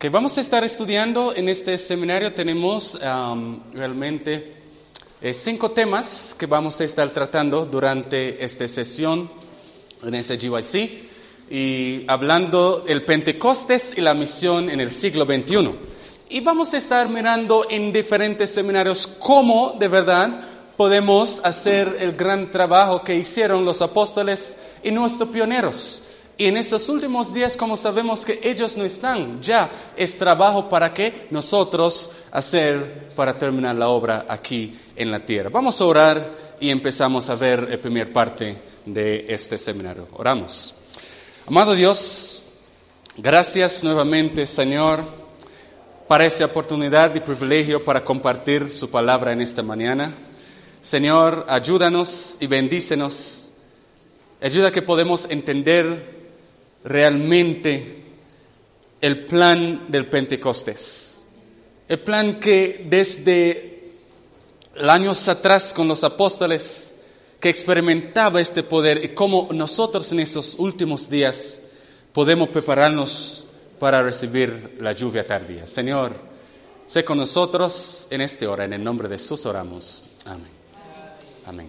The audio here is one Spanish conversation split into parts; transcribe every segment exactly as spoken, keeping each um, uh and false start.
Que vamos a estar estudiando en este seminario. Tenemos um, realmente eh, cinco temas que vamos a estar tratando durante esta sesión en ese G Y C, y hablando del Pentecostés y la misión en el siglo veintiuno. Y vamos a estar mirando en diferentes seminarios cómo de verdad podemos hacer el gran trabajo que hicieron los apóstoles y nuestros pioneros. Y en estos últimos días, como sabemos que ellos no están, ya es trabajo para que nosotros hacer para terminar la obra aquí en la tierra. Vamos a orar y empezamos a ver la primera parte de este seminario. Oramos. Amado Dios, gracias nuevamente, Señor, para esta oportunidad y privilegio para compartir su palabra en esta mañana. Señor, ayúdanos y bendícenos. Ayuda que podemos entender realmente el plan del Pentecostés. El plan que desde años atrás con los apóstoles que experimentaba este poder, y cómo nosotros en esos últimos días podemos prepararnos para recibir la lluvia tardía. Señor, sé con nosotros en esta hora. En el nombre de Jesús oramos. Amén. Amén.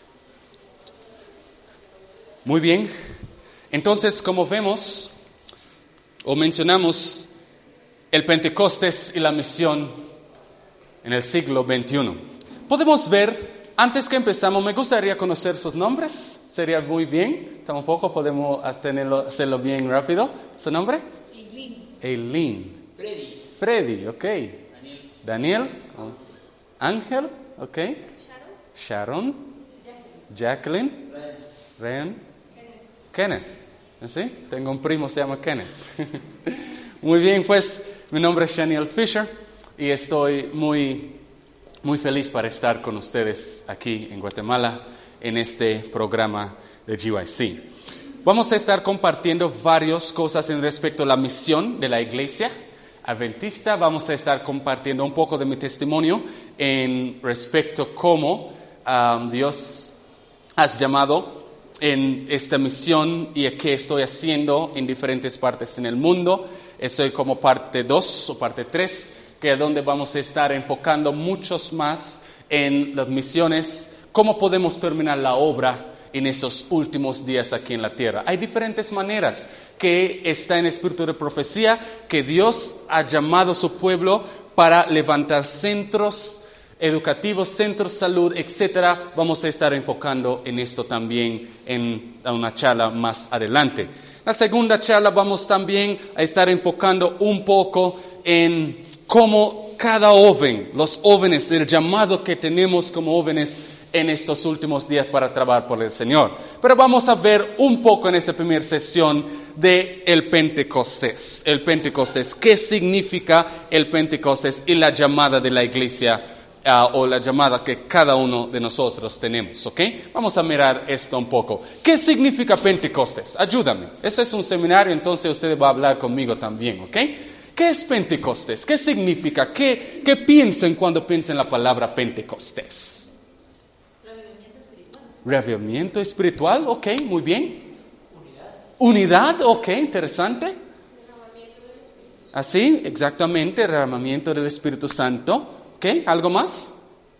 Muy bien. Entonces, como vemos o mencionamos, el Pentecostés y la misión en el siglo veintiuno. Podemos ver, antes que empezamos, me gustaría conocer sus nombres. Sería muy bien. Tampoco podemos tenerlo, hacerlo bien rápido. ¿Su nombre? Eileen. Eileen. Freddy. Freddy, ok. Daniel. Daniel. Oh. Ángel, ok. Sharon. Sharon. Jacqueline. Ryan. Kenneth. ¿Sí? Tengo un primo, se llama Kenneth. Muy bien, pues mi nombre es Shaniel Fisher y estoy muy, muy feliz para estar con ustedes aquí en Guatemala en este programa de G Y C. Vamos a estar compartiendo varias cosas en respecto a la misión de la iglesia adventista. Vamos a estar compartiendo un poco de mi testimonio en respecto a cómo um, Dios has llamado en esta misión y qué estoy haciendo en diferentes partes en el mundo. Estoy como parte dos o parte tres, que es donde vamos a estar enfocando muchos más en las misiones, cómo podemos terminar la obra en esos últimos días aquí en la tierra. Hay diferentes maneras que está en el espíritu de profecía, que Dios ha llamado a su pueblo para levantar centros educativos, centros de salud, etcétera. Vamos a estar enfocando en esto también en una charla más adelante. La segunda charla vamos también a estar enfocando un poco en cómo cada joven, los jóvenes, el llamado que tenemos como jóvenes en estos últimos días para trabajar por el Señor. Pero vamos a ver un poco en esa primera sesión de el Pentecostés. El Pentecostés, ¿qué significa el Pentecostés y la llamada de la iglesia? Uh, o la llamada que cada uno de nosotros tenemos, ¿ok? Vamos a mirar esto un poco. ¿Qué significa Pentecostés? Ayúdame. Este es un seminario, entonces usted va a hablar conmigo también, ¿ok? ¿Qué es Pentecostés? ¿Qué significa? ¿Qué, qué piensan cuando piensan la palabra Pentecostés? Revivimiento espiritual. Revivimiento espiritual, ok, muy bien. Unidad. Unidad, ok, interesante. Así, exactamente, derramamiento del Espíritu Santo. ¿Ok? ¿Algo más?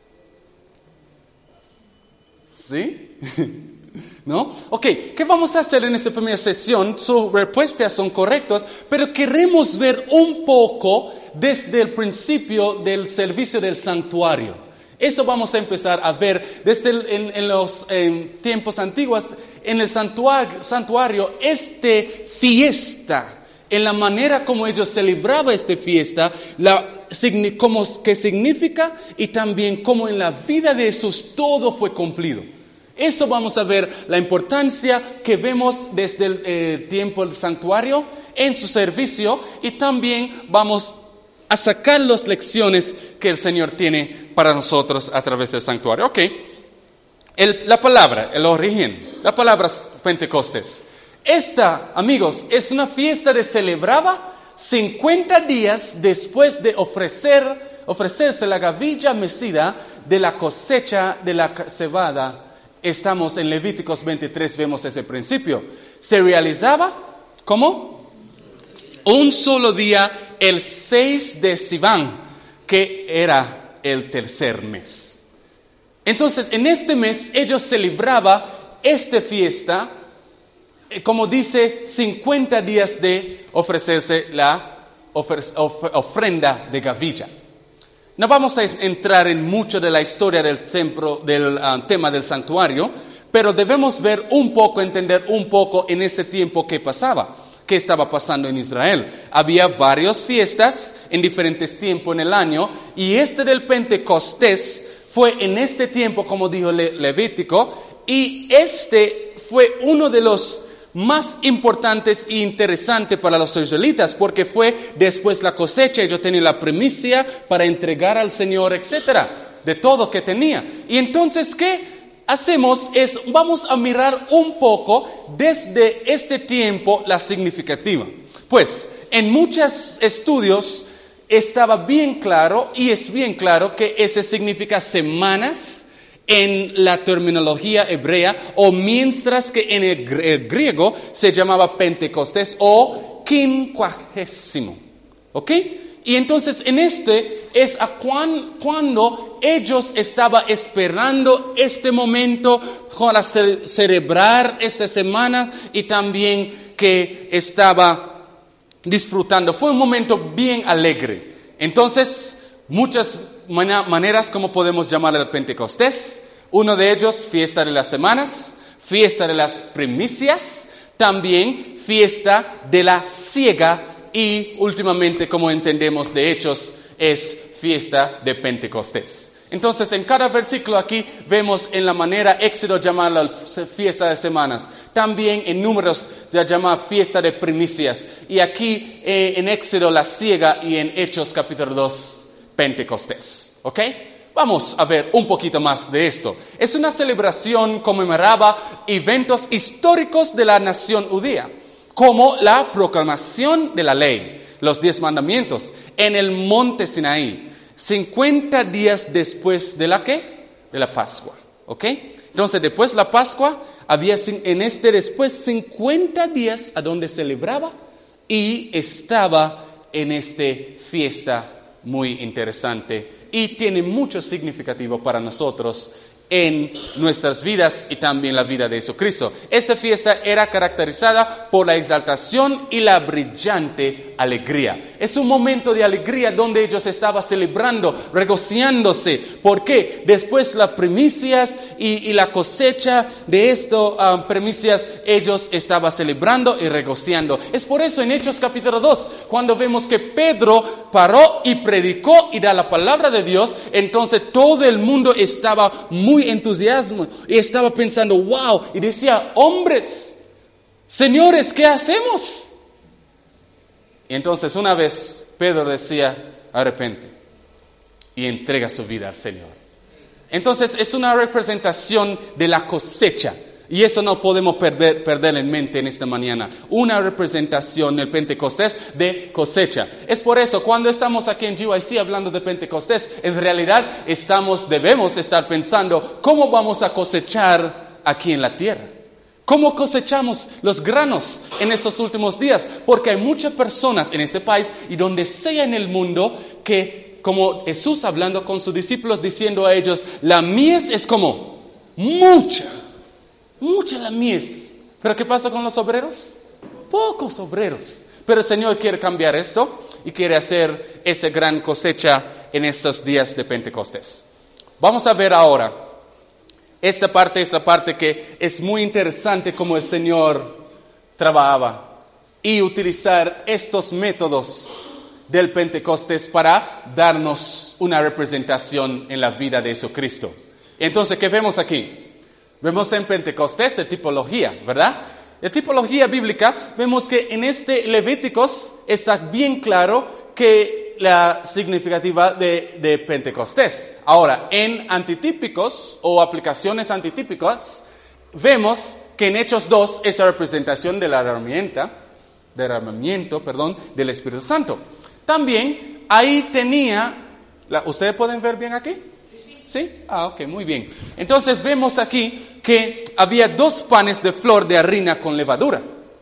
¿Sí? ¿No? Ok, ¿qué vamos a hacer en esta primera sesión? Sus respuestas son correctas, pero queremos ver un poco desde el principio del servicio del santuario. Eso vamos a empezar a ver desde el, en, en los en tiempos antiguos. En el santuario, santuario esta fiesta, en la manera como ellos celebraban esta fiesta, la como que significa y también como en la vida de Jesús todo fue cumplido. Eso vamos a ver la importancia que vemos desde el eh, tiempo del santuario en su servicio, y también vamos a sacar las lecciones que el Señor tiene para nosotros a través del santuario. Ok, el, la palabra, el origen, la palabra Pentecostés. Esta, amigos, es una fiesta de celebraba cincuenta días después de ofrecer, ofrecerse la gavilla mecida de la cosecha de la cebada. Estamos en Levíticos veintitrés, vemos ese principio. Se realizaba, ¿cómo? Un solo día el seis de Sivan, que era el tercer mes. Entonces, en este mes ellos celebraban esta fiesta, como dice, cincuenta días de ofrecerse la ofre- of- ofrenda de gavilla. No vamos a entrar en mucho de la historia del, templo, del uh, tema del santuario, pero debemos ver un poco, entender un poco en ese tiempo que pasaba, qué estaba pasando en Israel. Había varias fiestas en diferentes tiempos en el año, y este del Pentecostés fue en este tiempo, como dijo Le- Levítico, y este fue uno de los más importantes e interesantes para los israelitas, porque fue después la cosecha, ellos tenían la primicia para entregar al Señor, etcétera, de todo que tenía. Y entonces, ¿qué hacemos? Es, vamos a mirar un poco desde este tiempo la significativa. Pues, en muchos estudios estaba bien claro, y es bien claro, que ese significa semanas en la terminología hebrea, o mientras que en el griego se llamaba Pentecostés o quincuagésimo. ¿Ok? Y entonces en este es a cuan, cuando ellos estaban esperando este momento para ce- celebrar esta semana, y también que estaba disfrutando. Fue un momento bien alegre. Entonces, muchas maneras como podemos llamar el Pentecostés. Uno de ellos, fiesta de las semanas, fiesta de las primicias, también fiesta de la siega, y últimamente, como entendemos de Hechos, es fiesta de Pentecostés. Entonces, en cada versículo aquí vemos en la manera Éxodo llamar la fiesta de semanas, también en Números ya llama fiesta de primicias, y aquí eh, en Éxodo la siega, y en Hechos capítulo dos, Pentecostés. ¿Ok? Vamos a ver un poquito más de esto. Es una celebración, conmemoraba eventos históricos de la nación judía, como la proclamación de la ley, los diez mandamientos, en el monte Sinaí, cincuenta días después de la ¿qué? De la Pascua. ¿Ok? Entonces, después de la Pascua, había en este después cincuenta días a donde celebraba, y estaba en esta fiesta muy interesante, y tiene mucho significativo para nosotros en nuestras vidas y también la vida de Jesucristo. Esa fiesta era caracterizada por la exaltación y la brillante alegría. Es un momento de alegría donde ellos estaban celebrando, regocijándose. ¿Por qué? Después las primicias y, y la cosecha de estas um, primicias, ellos estaban celebrando y regocijando. Es por eso en Hechos capítulo dos, cuando vemos que Pedro paró y predicó y da la palabra de Dios, entonces todo el mundo estaba muy entusiasmo y estaba pensando, wow, y decía, hombres, señores, ¿qué hacemos? Y entonces una vez Pedro decía, arrepente y entrega su vida al Señor. Entonces es una representación de la cosecha, y eso no podemos perder, perder en mente en esta mañana. Una representación del Pentecostés de cosecha. Es por eso, cuando estamos aquí en G Y C hablando de Pentecostés, en realidad estamos, debemos estar pensando, ¿cómo vamos a cosechar aquí en la tierra? ¿Cómo cosechamos los granos en estos últimos días? Porque hay muchas personas en este país y donde sea en el mundo que, como Jesús hablando con sus discípulos, diciendo a ellos, la mies es como mucha. Mucha la mies. ¿Pero qué pasa con los obreros? Pocos obreros. Pero el Señor quiere cambiar esto y quiere hacer esa gran cosecha en estos días de Pentecostés. Vamos a ver ahora esta parte, esta parte que es muy interesante como el Señor trabajaba y utilizar estos métodos del Pentecostés para darnos una representación en la vida de Jesucristo. Entonces, ¿qué vemos aquí? Vemos en Pentecostés la tipología, ¿verdad? La tipología bíblica, vemos que en este Levíticos está bien claro que la significativa de, de Pentecostés. Ahora, en antitípicos o aplicaciones antitípicas, vemos que en Hechos dos es la representación de la herramienta, derramamiento, perdón, del Espíritu Santo. También ahí tenía, la, ¿ustedes pueden ver bien aquí? ¿Sí? Ah, ok, muy bien. Entonces vemos aquí que había dos panes de flor de harina con levadura.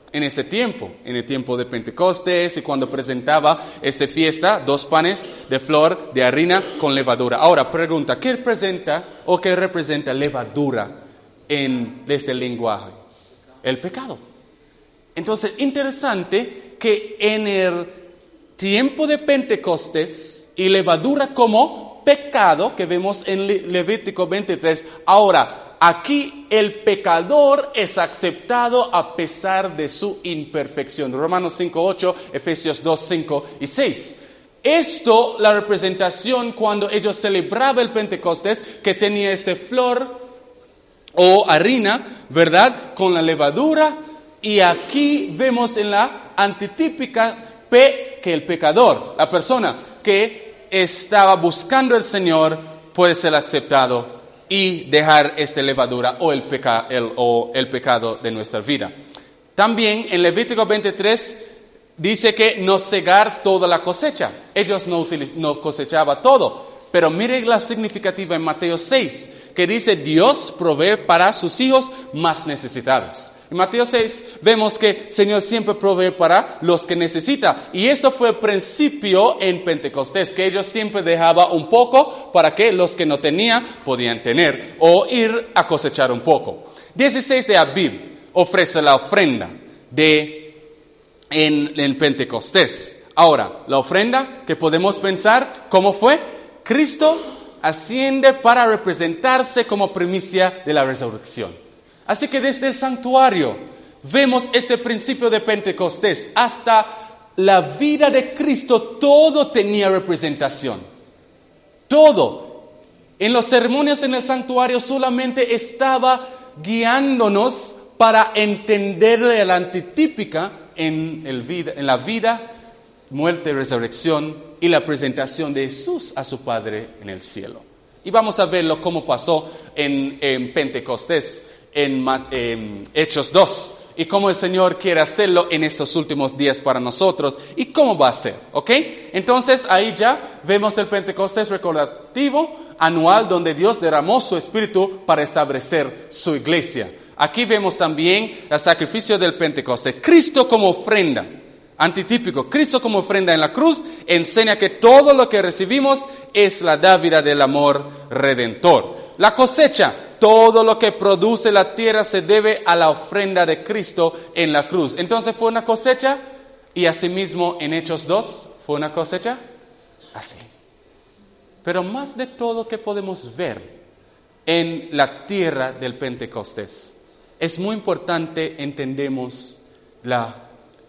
en ese tiempo, en el tiempo de Pentecostés y cuando presentaba esta fiesta, dos panes de flor de harina con levadura. Ahora, pregunta, ¿qué representa o qué representa levadura en este lenguaje? El pecado. Entonces, interesante que en el tiempo de Pentecostés y levadura como pecado que vemos en Le- Levítico veintitrés, ahora, aquí el pecador es aceptado a pesar de su imperfección. Romanos cinco ocho, Efesios dos cinco y seis. Esto, la representación cuando ellos celebraban el Pentecostés, que tenía este flor o harina, ¿verdad? Con la levadura. Y aquí vemos en la antitípica P que el pecador, la persona que estaba buscando al Señor, puede ser aceptado y dejar esta levadura o el, peca, el, o el pecado de nuestra vida. También en Levítico veintitrés dice que no cegar toda la cosecha. Ellos no, utiliz, no cosechaban todo. Pero mire la significativa en Mateo seis, que dice Dios provee para sus hijos más necesitados. En Mateo seis vemos que el Señor siempre provee para los que necesita. Y eso fue el principio en Pentecostés, que ellos siempre dejaban un poco para que los que no tenían podían tener o ir a cosechar un poco. dieciséis de Abib ofrece la ofrenda de en, en Pentecostés. Ahora, la ofrenda que podemos pensar, ¿cómo fue? Cristo asciende para representarse como primicia de la resurrección. Así que desde el santuario vemos este principio de Pentecostés. Hasta la vida de Cristo todo tenía representación. Todo. En las ceremonias en el santuario solamente estaba guiándonos para entender la antitípica en, el vida, en la vida, muerte y resurrección y la presentación de Jesús a su Padre en el cielo. Y vamos a verlo cómo pasó en, en Pentecostés. En, en Hechos dos, y cómo el Señor quiere hacerlo en estos últimos días para nosotros, y cómo va a ser, ¿ok? Entonces ahí ya vemos el Pentecostés recordativo anual donde Dios derramó su Espíritu para establecer su iglesia. Aquí vemos también el sacrificio del Pentecostés. Cristo como ofrenda, antitípico, Cristo como ofrenda en la cruz enseña que todo lo que recibimos es la dávida del amor redentor. La cosecha, todo lo que produce la tierra se debe a la ofrenda de Cristo en la cruz. Entonces fue una cosecha y asimismo en Hechos dos fue una cosecha así. Pero más de todo que podemos ver en la tierra del Pentecostés, es muy importante entendemos la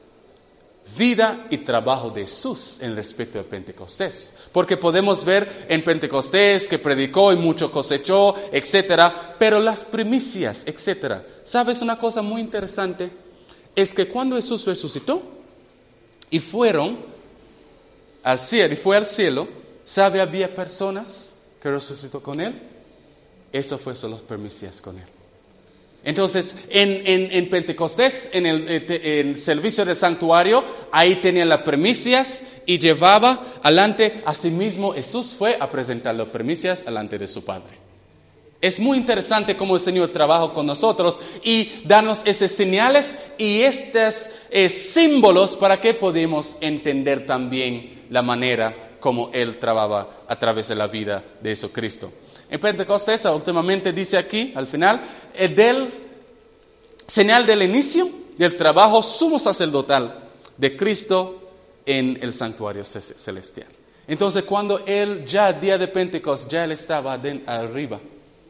vida y trabajo de Jesús en respecto al Pentecostés. Porque podemos ver en Pentecostés que predicó y mucho cosechó, etcétera, pero las primicias, etcétera. ¿Sabes una cosa muy interesante? Es que cuando Jesús resucitó y fueron al cielo, y fue al cielo, ¿sabe? Había personas que resucitó con él. Eso fue solo las primicias con él. Entonces, en, en, en Pentecostés, en el, en el servicio del santuario, ahí tenían las primicias y llevaba adelante, asimismo Jesús fue a presentar las primicias delante de su Padre. Es muy interesante cómo el Señor trabaja con nosotros y darnos esas señales y estos eh, símbolos para que podamos entender también la manera como Él trabaja a través de la vida de Jesucristo. En Pentecostés, últimamente dice aquí, al final, el del señal del inicio del trabajo sumo sacerdotal de Cristo en el santuario celestial. Entonces, cuando Él ya, día de Pentecostés, ya Él estaba de, arriba.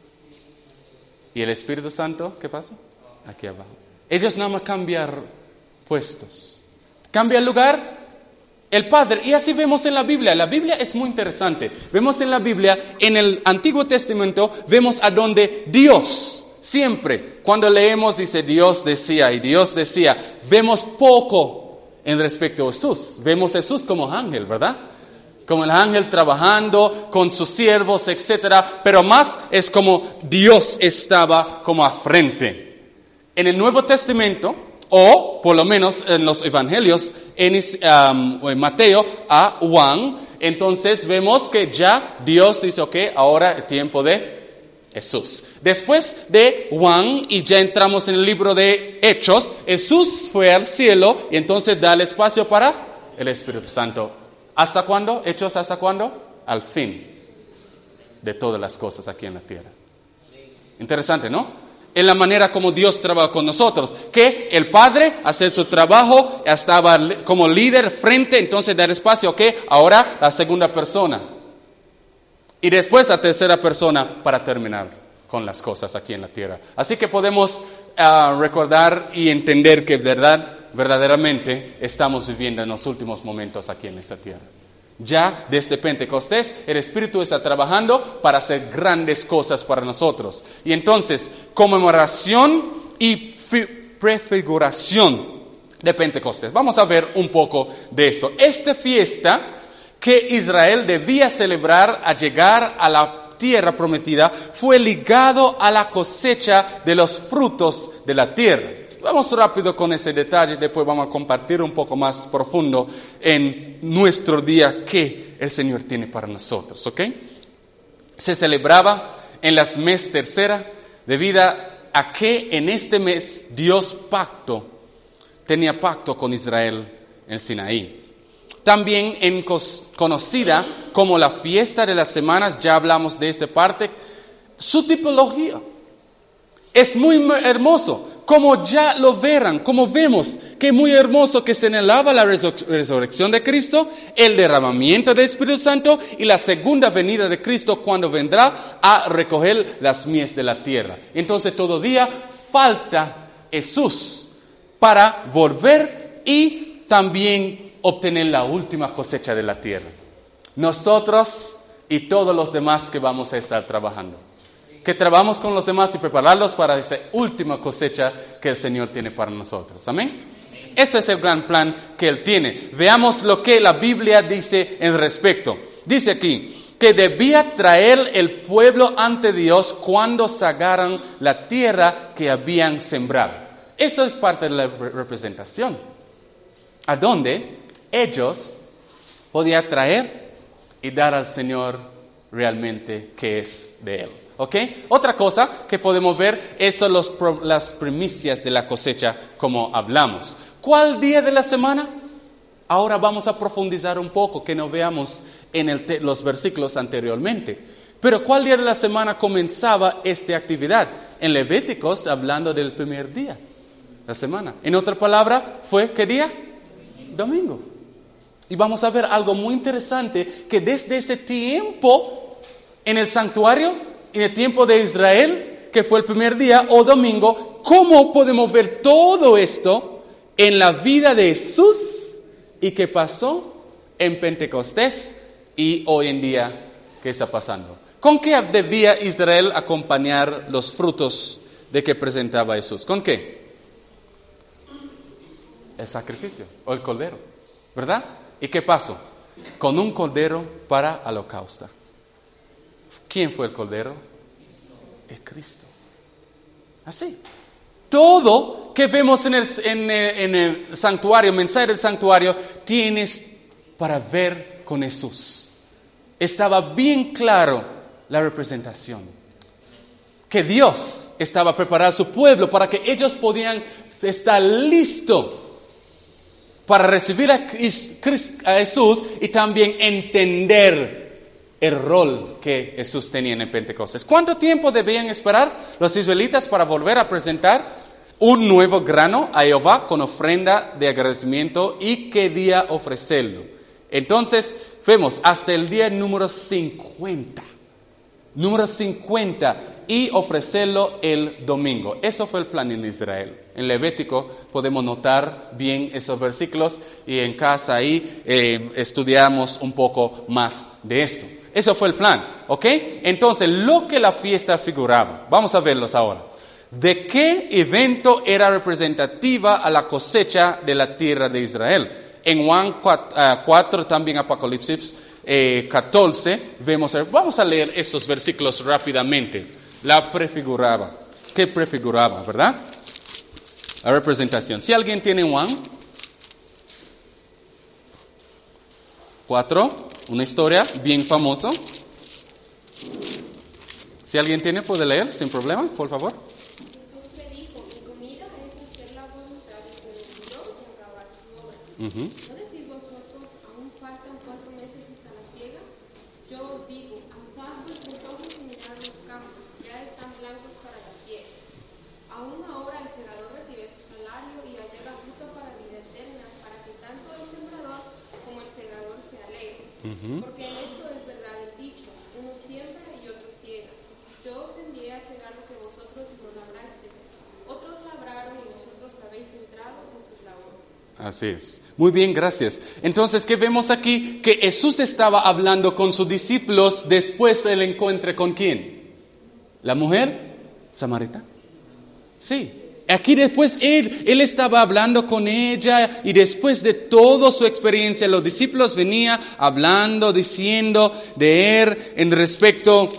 ¿Y el Espíritu Santo, qué pasa? Aquí abajo. Ellos nada más cambian puestos. Cambia el lugar. El Padre, y así vemos en la Biblia. La Biblia es muy interesante. Vemos en la Biblia, en el Antiguo Testamento, vemos a donde Dios, siempre, cuando leemos, dice Dios decía y Dios decía, vemos poco en respecto a Jesús. Vemos a Jesús como ángel, ¿verdad? Como el ángel trabajando con sus siervos, etcétera. Pero más es como Dios estaba como a frente. En el Nuevo Testamento, o por lo menos en los evangelios, en, um, en Mateo a Juan, entonces vemos que ya Dios dice, ok, ahora es tiempo de Jesús. Después de Juan, y ya entramos en el libro de Hechos, Jesús fue al cielo y entonces da el espacio para el Espíritu Santo. ¿Hasta cuándo? ¿Hechos hasta cuándo? Al fin de todas las cosas aquí en la tierra. Interesante, ¿no? En la manera como Dios trabaja con nosotros, que el Padre hace su trabajo, estaba como líder frente, entonces da el espacio, ok, ahora la segunda persona. Y después la tercera persona para terminar con las cosas aquí en la tierra. Así que podemos uh, recordar y entender que verdad, verdaderamente estamos viviendo en los últimos momentos aquí en esta tierra. Ya desde Pentecostés el Espíritu está trabajando para hacer grandes cosas para nosotros. Y entonces, conmemoración y fi- prefiguración de Pentecostés. Vamos a ver un poco de esto. Esta fiesta que Israel debía celebrar al llegar a la tierra prometida fue ligado a la cosecha de los frutos de la tierra. Vamos rápido con ese detalle, después vamos a compartir un poco más profundo en nuestro día que el Señor tiene para nosotros, ¿ok? Se celebraba en las mes tercera debido a que en este mes Dios pacto, tenía pacto con Israel en Sinaí. También en cos, conocida como la fiesta de las semanas, ya hablamos de esta parte, su tipología es muy hermoso. Como ya lo verán, como vemos, que es muy hermoso que señalaba la resur- resurrección de Cristo, el derramamiento del Espíritu Santo y la segunda venida de Cristo cuando vendrá a recoger las mies de la tierra. Entonces todavía falta Jesús para volver y también obtener la última cosecha de la tierra. Nosotros y todos los demás que vamos a estar trabajando. Que trabajamos con los demás y prepararlos para esta última cosecha que el Señor tiene para nosotros. ¿Amén? Este es el gran plan que Él tiene. Veamos lo que la Biblia dice en respecto. Dice aquí que debía traer el pueblo ante Dios cuando sacaran la tierra que habían sembrado. Eso es parte de la representación. A donde ellos podían traer y dar al Señor realmente que es de Él. ¿Ok? Otra cosa que podemos ver es son los, las primicias de la cosecha como hablamos. ¿Cuál día de la semana? Ahora vamos a profundizar un poco, que no veamos en el te- los versículos anteriormente. Pero ¿cuál día de la semana comenzaba esta actividad? En Levíticos, hablando del primer día de la semana. En otra palabra, ¿fue qué día? Domingo. Y vamos a ver algo muy interesante, que desde ese tiempo en el santuario, en el tiempo de Israel, que fue el primer día o domingo, ¿cómo podemos ver todo esto en la vida de Jesús y qué pasó en Pentecostés y hoy en día qué está pasando? ¿Con qué debía Israel acompañar los frutos de que presentaba Jesús? ¿Con qué? El sacrificio o el cordero, ¿verdad? ¿Y qué pasó? Con un cordero para holocausto. ¿Quién fue el cordero? Es Cristo. Así. Todo que vemos en el, en, en el santuario, mensaje del santuario, tienes para ver con Jesús. Estaba bien claro la representación. Que Dios estaba preparando a su pueblo para que ellos podían estar listos para recibir a, a Jesús y también entender el rol que Jesús tenía en el Pentecostés. ¿Cuánto tiempo debían esperar los israelitas para volver a presentar un nuevo grano a Jehová con ofrenda de agradecimiento y qué día ofrecerlo? Entonces, vemos hasta el día número cincuenta. Número cincuenta y ofrecerlo el domingo. Eso fue el plan en Israel. En Levítico podemos notar bien esos versículos y en casa ahí eh, estudiamos un poco más de esto. Eso fue el plan, ¿ok? Entonces, lo que la fiesta figuraba, vamos a verlos ahora. ¿De qué evento era representativa a la cosecha de la tierra de Israel? En Juan cuatro, también Apocalipsis eh, catorce, vemos, vamos a leer estos versículos rápidamente. La prefiguraba. ¿Qué prefiguraba, verdad? La representación. Si alguien tiene Juan cuatro, una historia bien famosa. Si alguien tiene, puede leer sin problema, por favor. Jesús le dijo, mi comida es hacer la voluntad de quien me envió y acabar su obra. Ujú. ¿No decís vosotros, aún faltan cuatro meses hasta la siega? Yo os digo, alzad vuestros ojos y mirad los campos, ya están blancos para la siega. Aún ahora el segador recibe su salario y allega fruto para vida eterna, para que tanto el sembrador como el segador se alegren. Ujú. Porque en esto es verdad el dicho, uno siembra y otro ciega. Yo os envié a cegar lo que vosotros no labrasteis. Otros labraron y vosotros habéis entrado en sus labores. Así es. Muy bien, gracias. Entonces, ¿qué vemos aquí? Que Jesús estaba hablando con sus discípulos después del encuentro con ¿quién? ¿La mujer samaritana? Sí. Aquí después él, él estaba hablando con ella y después de toda su experiencia, los discípulos venían hablando, diciendo de él en respecto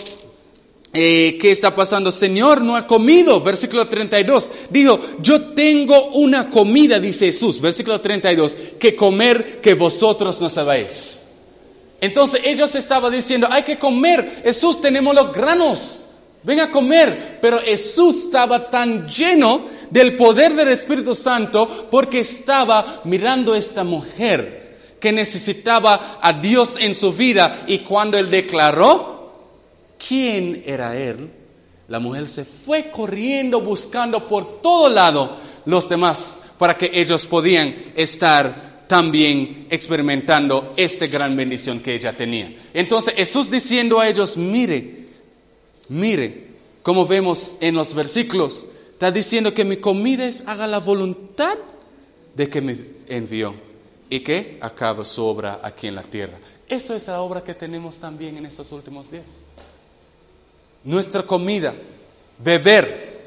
Eh, ¿qué está pasando? Señor, no ha comido. Versículo treinta y dos. Dijo, yo tengo una comida, dice Jesús. Versículo treinta y dos. Que comer que vosotros no sabéis. Entonces ellos estaban diciendo, hay que comer. Jesús, tenemos los granos. Ven a comer. Pero Jesús estaba tan lleno del poder del Espíritu Santo porque estaba mirando a esta mujer que necesitaba a Dios en su vida. Y cuando él declaró ¿quién era él? La mujer se fue corriendo buscando por todo lado los demás para que ellos podían estar también experimentando esta gran bendición que ella tenía. Entonces Jesús diciendo a ellos, mire, mire, como vemos en los versículos, está diciendo que mi comida es haga la voluntad de que me envió y que acabe su obra aquí en la tierra. Eso es la obra que tenemos también en estos últimos días. Nuestra comida, beber,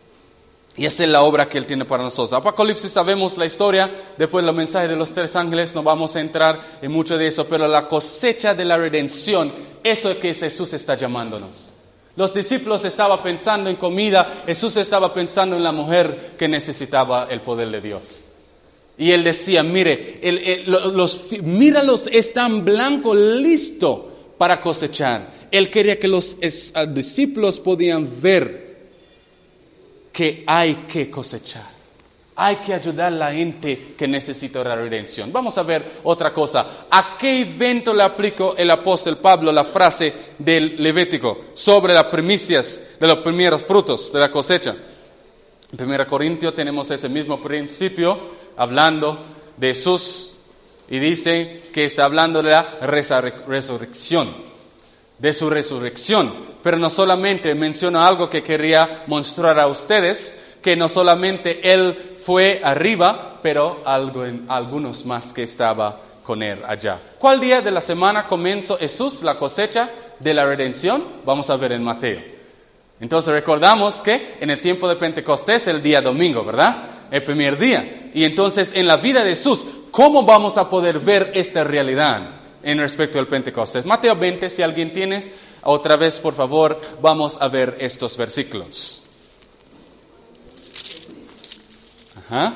y esa es la obra que Él tiene para nosotros. Apocalipsis sabemos la historia, después del mensaje de los tres ángeles, no vamos a entrar en mucho de eso, pero la cosecha de la redención, eso es que Jesús está llamándonos. Los discípulos estaban pensando en comida, Jesús estaba pensando en la mujer que necesitaba el poder de Dios. Y Él decía, mire, el, el, los, míralos, están blancos, listos para cosechar. Él quería que los es, uh, discípulos podían ver que hay que cosechar. Hay que ayudar a la gente que necesita la redención. Vamos a ver otra cosa. ¿A qué evento le aplicó el apóstol Pablo la frase del Levítico sobre las primicias de los primeros frutos de la cosecha? En primera Corintios tenemos ese mismo principio hablando de Jesús y dice que está hablando de la resurrección. De su resurrección, pero no solamente menciona algo que quería mostrar a ustedes, que no solamente Él fue arriba, pero algo en, algunos más que estaba con Él allá. ¿Cuál día de la semana comenzó Jesús la cosecha de la redención? Vamos a ver en Mateo. Entonces recordamos que en el tiempo de Pentecostés el día domingo, ¿verdad? El primer día. Y entonces en la vida de Jesús, ¿cómo vamos a poder ver esta realidad en respecto al Pentecostés? Mateo veinte, si alguien tiene, otra vez por favor, vamos a ver estos versículos. Ajá.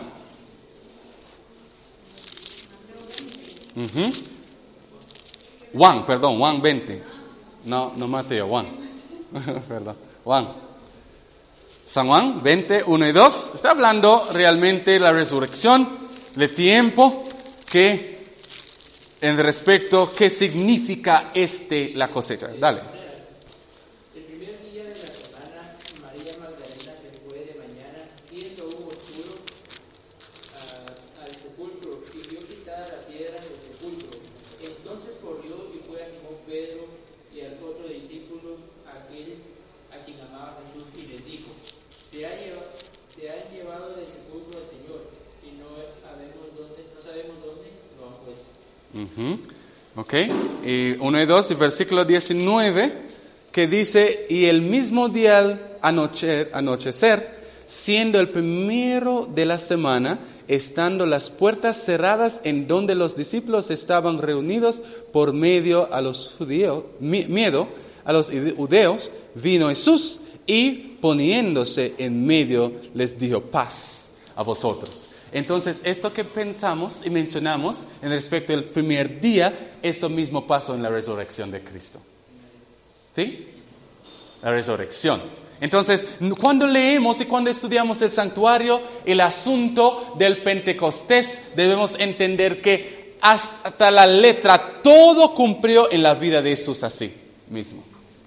Uh-huh. Juan, perdón, Juan veinte. No, no Mateo, Juan. Perdón, Juan. San Juan veinte, uno y dos. Está hablando realmente de la resurrección, de tiempo que en respecto, ¿qué significa este la cosecha? Dale. El primer día de la semana, María Magdalena se fue de mañana, siendo aún oscuro, a, al sepulcro, y vio quitada la piedra del sepulcro. Entonces corrió y fue a Simón Pedro y al otro discípulo, aquel a quien amaba Jesús, y les dijo, se, ha llevado, se han llevado del sepulcro al Señor, y no sabemos dónde, no sabemos dónde lo han puesto. Uh-huh. Ok, y uno y dos, y versículo diecinueve, que dice, y el mismo día al anoche, anochecer, siendo el primero de la semana, estando las puertas cerradas en donde los discípulos estaban reunidos por medio a los judíos, miedo a los judíos, vino Jesús y poniéndose en medio les dijo, paz a vosotros. Entonces, esto que pensamos y mencionamos en respecto al primer día, esto mismo pasó en la resurrección de Cristo. ¿Sí? La resurrección. Entonces, cuando leemos y cuando estudiamos el santuario, el asunto del Pentecostés, debemos entender que hasta la letra todo cumplió en la vida de Jesús así mismo.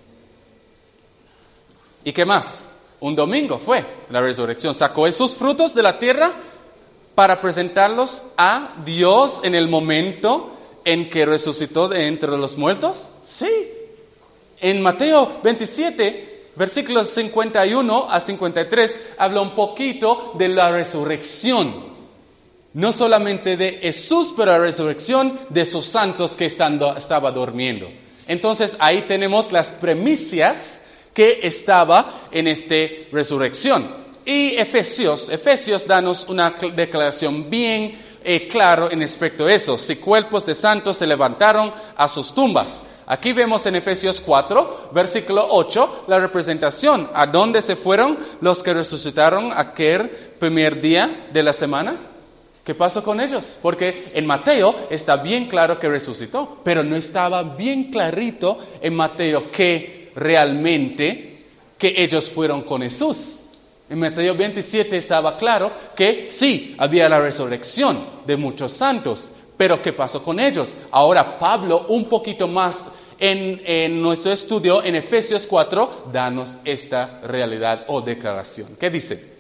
¿Y qué más? Un domingo fue la resurrección. Sacó esos frutos de la tierra para presentarlos a Dios en el momento en que resucitó de entre los muertos. Sí. En Mateo veintisiete, versículos cincuenta y uno a cincuenta y tres, habla un poquito de la resurrección. No solamente de Jesús, pero la resurrección de sus santos que estando, estaba durmiendo. Entonces ahí tenemos las premisas que estaba en esta resurrección. Y Efesios, Efesios danos una declaración bien eh, claro en respecto a eso. Si cuerpos de santos se levantaron a sus tumbas. Aquí vemos en Efesios cuatro, versículo ocho, la representación. ¿A dónde se fueron los que resucitaron aquel primer día de la semana? ¿Qué pasó con ellos? Porque en Mateo está bien claro que resucitó, pero no estaba bien clarito en Mateo que realmente que ellos fueron con Jesús. En Mateo veintisiete estaba claro que sí, había la resurrección de muchos santos, pero ¿qué pasó con ellos? Ahora Pablo, un poquito más en, en nuestro estudio en Efesios cuatro, danos esta realidad o declaración. ¿Qué dice?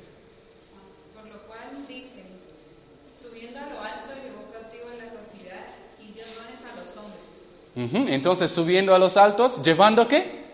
Uh-huh. Entonces, subiendo a los altos, ¿llevando qué?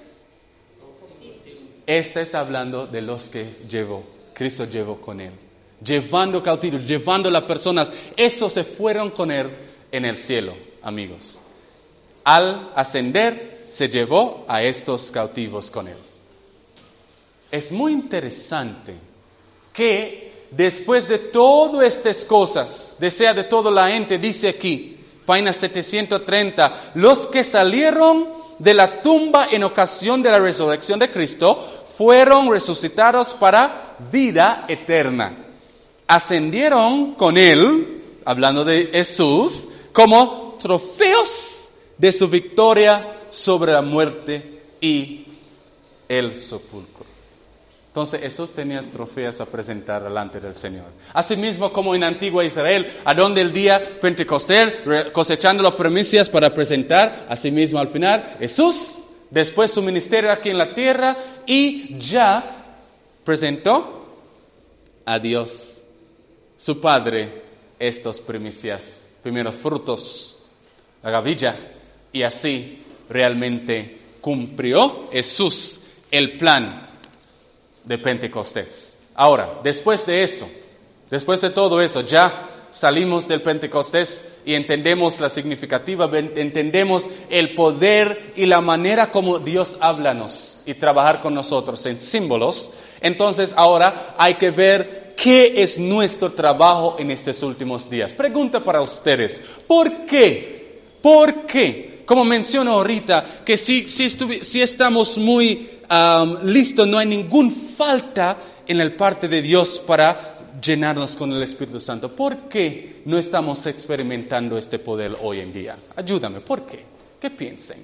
Este está hablando de los que llevó, Cristo llevó con él. Llevando cautivos, llevando las personas. Esos se fueron con él en el cielo, amigos. Al ascender, se llevó a estos cautivos con él. Es muy interesante que después de todas estas cosas, desea de toda la gente, dice aquí, página setecientos treinta, los que salieron de la tumba en ocasión de la resurrección de Cristo fueron resucitados para vida eterna. Ascendieron con él, hablando de Jesús, como trofeos de su victoria sobre la muerte y el sepulcro. Entonces Jesús tenía trofeos a presentar delante del Señor. Asimismo como en antigua Israel, a donde el día Pentecostés, cosechando las primicias para presentar, asimismo al final, Jesús, después su ministerio aquí en la tierra, y ya presentó a Dios, su Padre, estos primicias, primeros frutos, la gavilla, y así realmente cumplió Jesús el plan de Pentecostés. Ahora, después de esto, después de todo eso, ya salimos del Pentecostés y entendemos la significativa, entendemos el poder y la manera como Dios háblanos y trabajar con nosotros en símbolos. Entonces, ahora hay que ver qué es nuestro trabajo en estos últimos días. Pregunta para ustedes, ¿por qué? ¿Por qué? Como menciono ahorita, que si, si, estuvi, si estamos muy um, listos, no hay ninguna falta en la parte de Dios para llenarnos con el Espíritu Santo. ¿Por qué no estamos experimentando este poder hoy en día? Ayúdame, ¿por qué? ¿Qué piensen?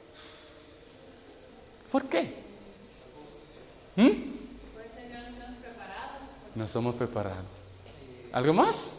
¿Por qué? ¿Mm? Puede ser que no estamos preparados. No somos preparados. ¿Algo más?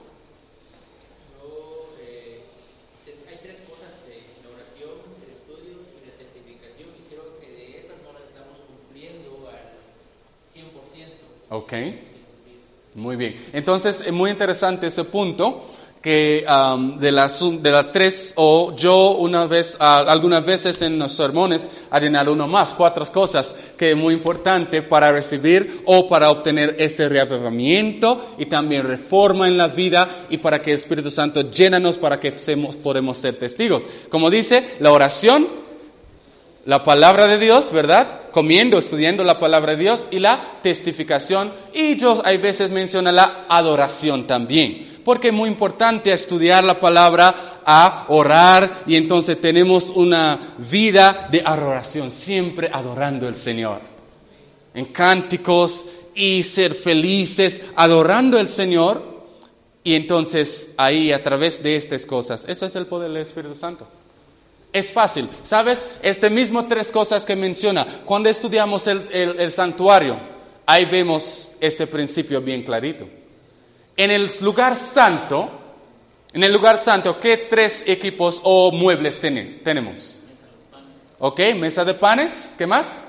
Ok, muy bien. Entonces, es muy interesante ese punto que um, de las de las tres, o yo una vez, uh, algunas veces en los sermones, añado uno más, cuatro cosas que es muy importante para recibir o para obtener ese reavivamiento y también reforma en la vida y para que el Espíritu Santo llénanos para que seamos, podamos ser testigos. Como dice, la oración, la palabra de Dios, ¿verdad? Comiendo, estudiando la palabra de Dios y la testificación. Y yo hay veces menciono la adoración también. Porque es muy importante estudiar la palabra, a orar. Y entonces tenemos una vida de adoración, siempre adorando al Señor. En cánticos y ser felices, adorando al Señor. Y entonces ahí a través de estas cosas, eso es el poder del Espíritu Santo. Es fácil. ¿Sabes? Este mismo tres cosas que menciona. Cuando estudiamos el, el, el santuario, ahí vemos este principio bien clarito. En el lugar santo, en el lugar santo, ¿qué tres equipos o muebles ten, tenemos? Ok, mesa de panes. ¿Qué más?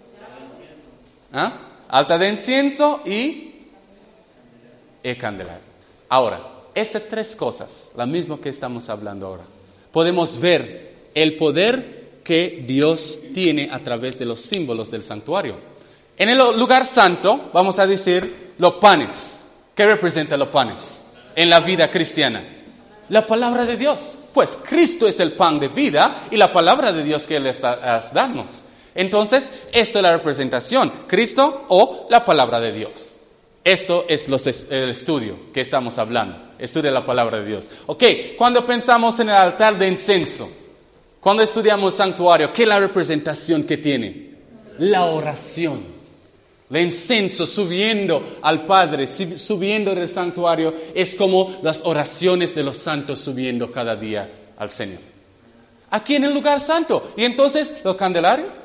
¿Ah? Altar de incienso y el candelario. Ahora, esas tres cosas, la misma que estamos hablando ahora, podemos ver el poder que Dios tiene a través de los símbolos del santuario. En el lugar santo, vamos a decir, los panes. ¿Qué representan los panes en la vida cristiana? La palabra de Dios. Pues Cristo es el pan de vida y la palabra de Dios que Él está dándonos. Entonces, esto es la representación, Cristo o la palabra de Dios. Esto es los, el estudio que estamos hablando, estudia la palabra de Dios. Ok, cuando pensamos en el altar de incienso, cuando estudiamos santuario, ¿qué es la representación que tiene? La oración. El incienso subiendo al Padre, subiendo del santuario, es como las oraciones de los santos subiendo cada día al Señor. Aquí en el lugar santo. Y entonces, el candelario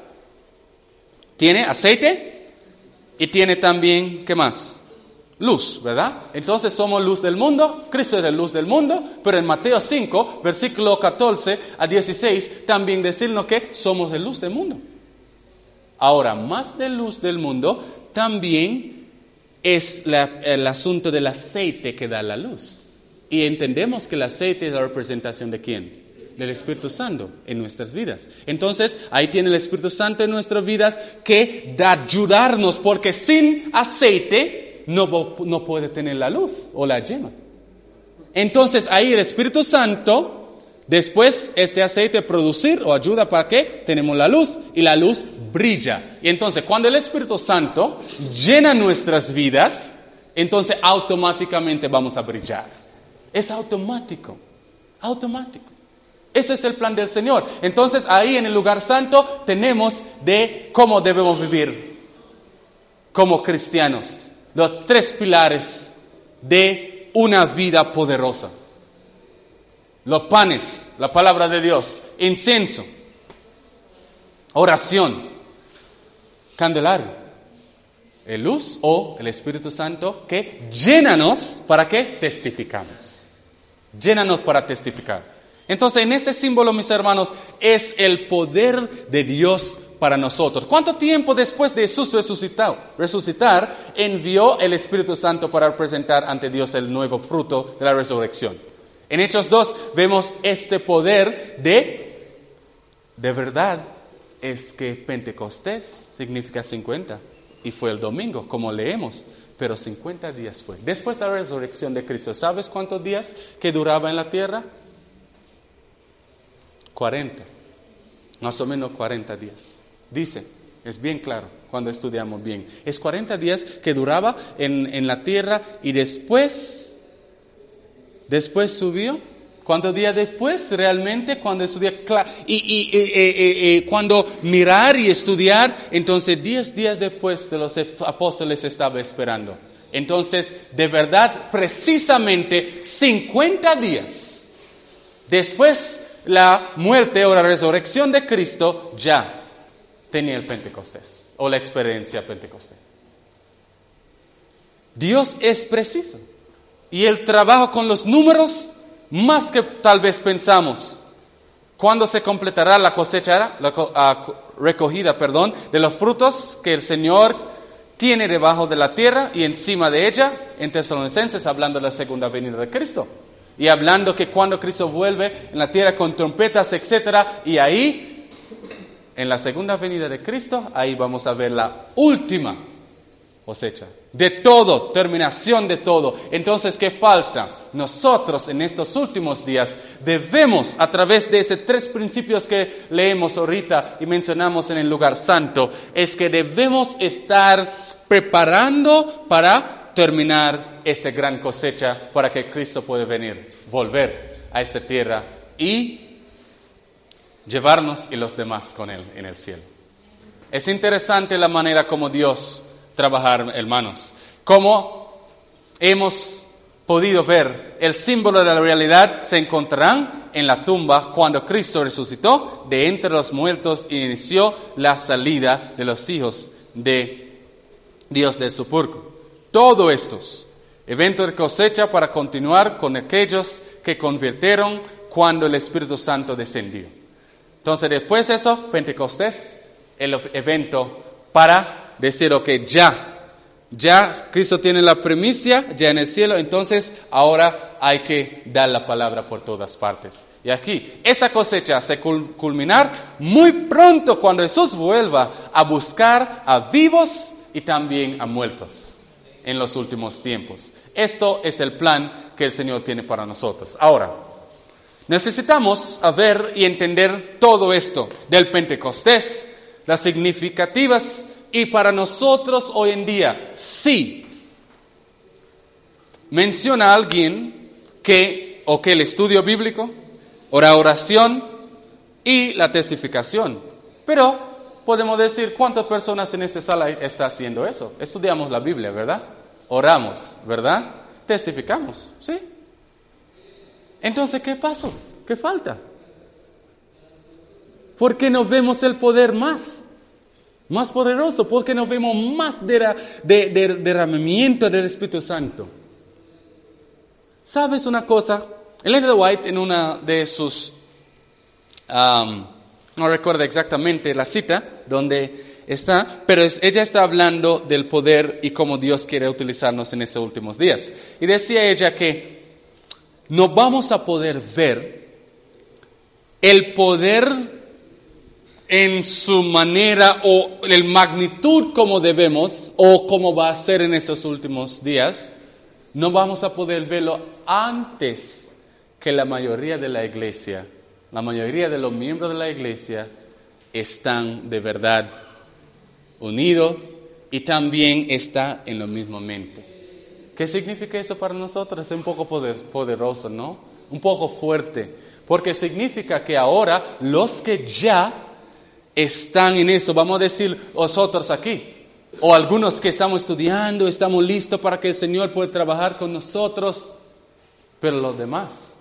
tiene aceite y tiene también, ¿qué más? Luz, ¿verdad? Entonces somos luz del mundo, Cristo es la luz del mundo, pero en Mateo cinco, versículo catorce a dieciséis, también decirnos que somos la luz del mundo. Ahora, más de luz del mundo, también es la, el asunto del aceite que da la luz. Y entendemos que el aceite es la representación de ¿quién? Del Espíritu Santo en nuestras vidas. Entonces, ahí tiene el Espíritu Santo en nuestras vidas que da ayudarnos, porque sin aceite no, no puede tener la luz o la llama. Entonces, ahí el Espíritu Santo, después este aceite producir o ayuda para que tenemos la luz y la luz brilla. Y entonces, cuando el Espíritu Santo llena nuestras vidas, entonces automáticamente vamos a brillar. Es automático, automático. Ese es el plan del Señor. Entonces, ahí en el lugar santo tenemos de cómo debemos vivir como cristianos. Los tres pilares de una vida poderosa. Los panes, la palabra de Dios, incienso, oración, candelario, el luz o el Espíritu Santo que llénanos para que testificamos. Llénanos para testificar. Entonces, en este símbolo, mis hermanos, es el poder de Dios para nosotros. ¿Cuánto tiempo después de Jesús resucitar, resucitar envió el Espíritu Santo para presentar ante Dios el nuevo fruto de la resurrección? En Hechos dos vemos este poder de, de verdad, es que Pentecostés significa cincuenta y fue el domingo, como leemos, pero cincuenta días fue. Después de la resurrección de Cristo, ¿sabes cuántos días que duraba en la tierra? cuarenta, más o menos cuarenta días. Dice, es bien claro cuando estudiamos bien. Es cuarenta días que duraba en, en la tierra y después, después subió. ¿Cuántos días después realmente? Cuando estudiar, y, y, y, y, y cuando mirar y estudiar, entonces diez días después de los apóstoles estaba esperando. Entonces, de verdad, precisamente cincuenta días después la muerte o la resurrección de Cristo, ya tenía el Pentecostés o la experiencia Pentecostés. Dios es preciso y Él trabaja con los números más que tal vez pensamos. ¿Cuándo se completará la cosecha, la uh, recogida, perdón, de los frutos que el Señor tiene debajo de la tierra y encima de ella? En Tesalonicenses, hablando de la segunda venida de Cristo. Y hablando que cuando Cristo vuelve en la tierra con trompetas, etcétera, y ahí, en la segunda venida de Cristo, ahí vamos a ver la última cosecha. De todo, terminación de todo. Entonces, ¿qué falta? Nosotros en estos últimos días debemos, a través de esos tres principios que leemos ahorita y mencionamos en el lugar santo, es que debemos estar preparando para terminar esta gran cosecha para que Cristo pueda venir, volver a esta tierra y llevarnos y los demás con Él en el cielo. Es interesante la manera como Dios trabaja, hermanos. Como hemos podido ver, el símbolo de la realidad se encontrarán en la tumba cuando Cristo resucitó de entre los muertos y inició la salida de los hijos de Dios del sepulcro. Todo estos eventos de cosecha para continuar con aquellos que convirtieron cuando el Espíritu Santo descendió. Entonces, después de eso, Pentecostés, el evento para decir, ok, ya, ya Cristo tiene la primicia, ya en el cielo, entonces ahora hay que dar la palabra por todas partes. Y aquí, esa cosecha se cul- culminar muy pronto cuando Jesús vuelva a buscar a vivos y también a muertos en los últimos tiempos. Esto es el plan que el Señor tiene para nosotros. Ahora, necesitamos ver y entender todo esto del Pentecostés, las significativas, y para nosotros hoy en día, sí, menciona a alguien que, o que el estudio bíblico, o la oración y la testificación. Pero podemos decir, ¿cuántas personas en esta sala están haciendo eso? Estudiamos la Biblia, ¿verdad? Oramos, ¿verdad? Testificamos, ¿sí? Entonces, ¿qué pasó? ¿Qué falta? ¿Por qué no vemos el poder más? Más poderoso, ¿por qué no vemos más de, de, de, derramamiento del Espíritu Santo? ¿Sabes una cosa? Ellen White, en una de sus, um, no recuerdo exactamente la cita donde está, pero es, ella está hablando del poder y cómo Dios quiere utilizarnos en estos últimos días. Y decía ella que no vamos a poder ver el poder en su manera o el magnitud como debemos o como va a ser en esos últimos días, no vamos a poder verlo antes que la mayoría de la iglesia, la mayoría de los miembros de la iglesia están de verdad unidos y también está en la misma mente. ¿Qué significa eso para nosotros? Es un poco poder, poderoso, ¿no? Un poco fuerte, porque significa que ahora los que ya están en eso, vamos a decir nosotros aquí, o algunos que estamos estudiando, estamos listos para que el Señor pueda trabajar con nosotros, pero los demás.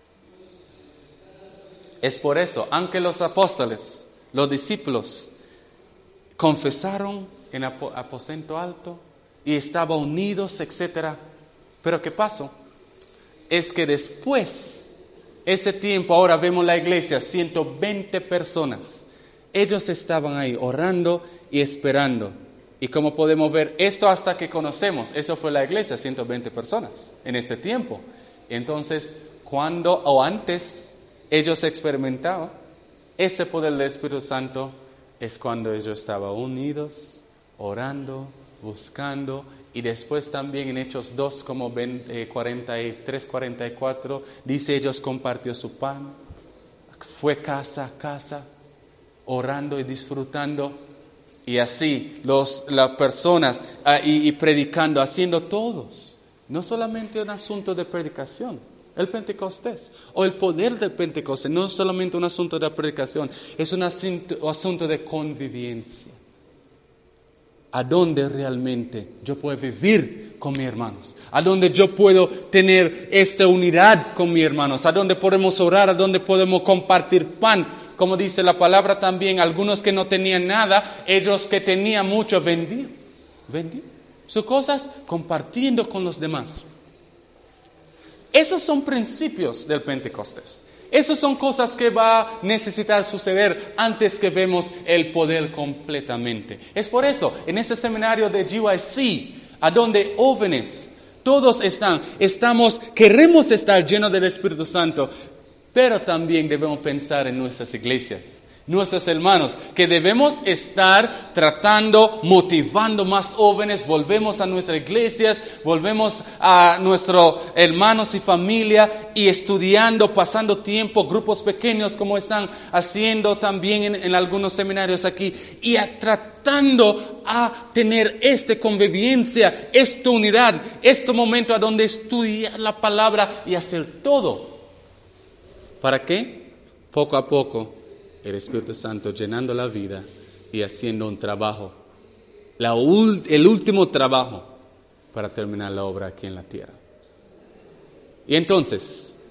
Es por eso, aunque los apóstoles, los discípulos, confesaron en ap- aposento alto y estaban unidos, etcétera, pero ¿qué pasó? Es que después, ese tiempo, ahora vemos la iglesia, ciento veinte personas. Ellos estaban ahí orando y esperando. Y como podemos ver, esto hasta que conocemos, eso fue la iglesia, ciento veinte personas en este tiempo. Entonces, cuando o antes ellos experimentaban ese poder del Espíritu Santo, es cuando ellos estaban unidos, orando, buscando. Y después también en Hechos dos, como cuarenta y tres, cuarenta y cuatro, dice ellos compartió su pan, fue casa a casa, orando y disfrutando, y así los, las personas uh, y, y predicando, haciendo todos. No solamente un asunto de predicación, el Pentecostés, o el poder del Pentecostés, no es solamente un asunto de predicación, es un asunto, asunto de convivencia. A dónde realmente yo puedo vivir con mis hermanos, a dónde yo puedo tener esta unidad con mis hermanos, a dónde podemos orar, a dónde podemos compartir pan, como dice la palabra también, algunos que no tenían nada, ellos que tenían mucho vendían, vendían sus cosas compartiendo con los demás. Esos son principios del Pentecostés. Esas son cosas que va a necesitar suceder antes que vemos el poder completamente. Es por eso, en ese seminario de G Y C, a donde jóvenes, todos están, estamos, queremos estar llenos del Espíritu Santo, pero también debemos pensar en nuestras iglesias, nuestros hermanos, que debemos estar tratando, motivando más jóvenes, volvemos a nuestras iglesias, volvemos a nuestros hermanos y familia y estudiando, pasando tiempo, grupos pequeños como están haciendo también en, en algunos seminarios aquí, y a, tratando a tener esta convivencia, esta unidad, este momento a donde estudiar la palabra y hacer todo. ¿Para qué? Poco a poco el Espíritu Santo llenando la vida y haciendo un trabajo, la ul- el último trabajo para terminar la obra aquí en la tierra. Y entonces,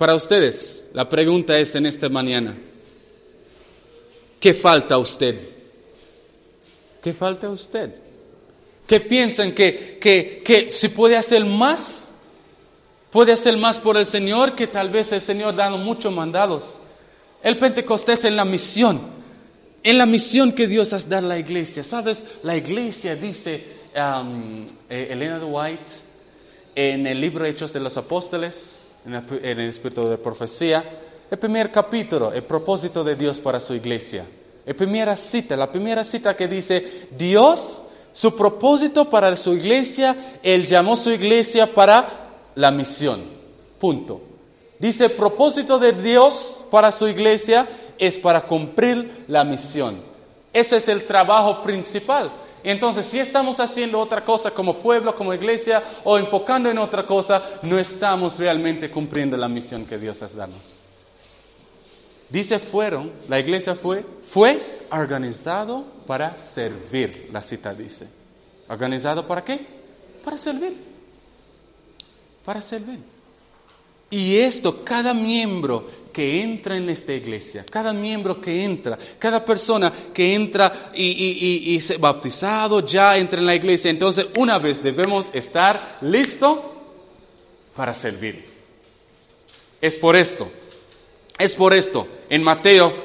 para ustedes, la pregunta es en esta mañana, ¿qué falta a usted? ¿Qué falta a usted? ¿Qué piensan que, que, que si puede hacer más? ¿Puede hacer más por el Señor? Que tal vez el Señor dando muchos mandados. El Pentecostés en la misión, en la misión que Dios ha dado a la iglesia. ¿Sabes? La iglesia dice, um, eh, Elena de White, en el libro Hechos de los Apóstoles, en el, en el Espíritu de Profecía, el primer capítulo, el propósito de Dios para su iglesia. La primera cita, la primera cita que dice, Dios, su propósito para su iglesia, Él llamó su iglesia para la misión. Punto. Dice, el propósito de Dios para su iglesia es para cumplir la misión. Ese es el trabajo principal. Entonces, si estamos haciendo otra cosa como pueblo, como iglesia, o enfocando en otra cosa, no estamos realmente cumpliendo la misión que Dios ha dado. Dice, fueron, la iglesia fue, fue organizado para servir, la cita dice. ¿Organizado para qué? Para servir. Para servir. Y esto, cada miembro que entra en esta iglesia, cada miembro que entra, cada persona que entra y, y, y, y se bautizado ya entra en la iglesia, entonces una vez debemos estar listos para servir. Es por esto. Es por esto, en Mateo, uh,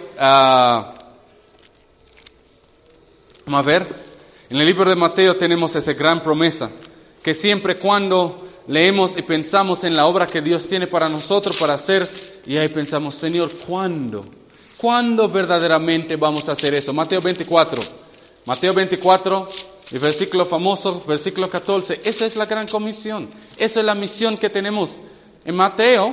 vamos a ver, en el libro de Mateo tenemos esa gran promesa, que siempre cuando leemos y pensamos en la obra que Dios tiene para nosotros, para hacer, y ahí pensamos, Señor, ¿cuándo? ¿Cuándo verdaderamente vamos a hacer eso? Mateo veinticuatro, Mateo veinticuatro, el versículo famoso, versículo catorce, esa es la gran comisión, esa es la misión que tenemos. En Mateo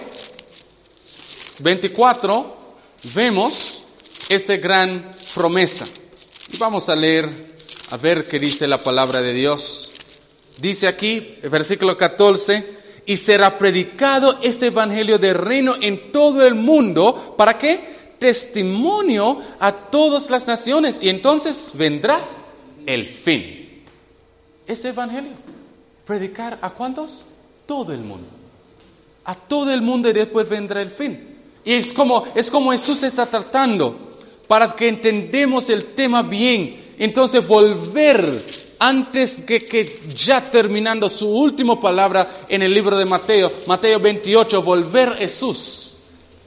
veinticuatro vemos esta gran promesa. Y vamos a leer, a ver qué dice la palabra de Dios. Dice aquí, el versículo catorce, y será predicado este evangelio del reino en todo el mundo, ¿para qué? Testimonio a todas las naciones, y entonces vendrá el fin. Ese evangelio, predicar ¿a cuántos? Todo el mundo. A todo el mundo, y después vendrá el fin. Y es como, es como Jesús está tratando, para que entendamos el tema bien. Entonces volver, antes que, que ya terminando su última palabra en el libro de Mateo, Mateo veintiocho, volver Jesús.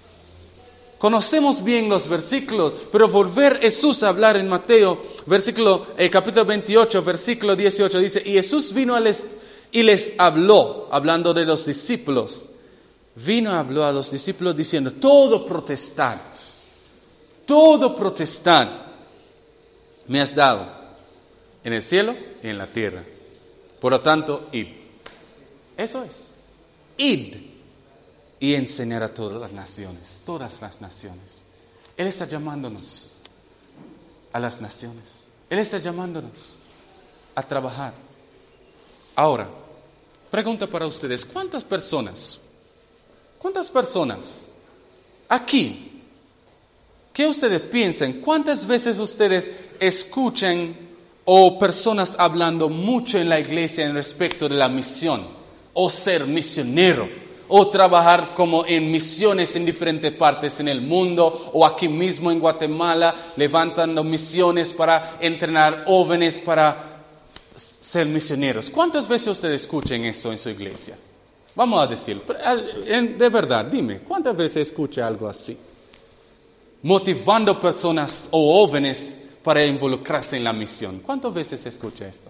Conocemos bien los versículos, pero volver Jesús a hablar en Mateo, versículo, el capítulo veintiocho, versículo dieciocho, dice, y Jesús vino a les, y les habló, hablando de los discípulos. Vino y habló a los discípulos diciendo, todo protestad, todo protestad me has dado en el cielo y en la tierra. Por lo tanto, id. Eso es. Id y enseñar a todas las naciones, todas las naciones. Él está llamándonos a las naciones. Él está llamándonos a trabajar. Ahora, pregunta para ustedes, ¿cuántas personas... ¿Cuántas personas aquí, qué ustedes piensan, cuántas veces ustedes escuchan o personas hablando mucho en la iglesia en respecto de la misión, o ser misionero, o trabajar como en misiones en diferentes partes en el mundo, o aquí mismo en Guatemala, levantando misiones para entrenar jóvenes para ser misioneros? ¿Cuántas veces ustedes escuchan eso en su iglesia? Vamos a decirlo, de verdad, dime, ¿cuántas veces escucha algo así? Motivando personas o jóvenes para involucrarse en la misión. ¿Cuántas veces se escucha esto?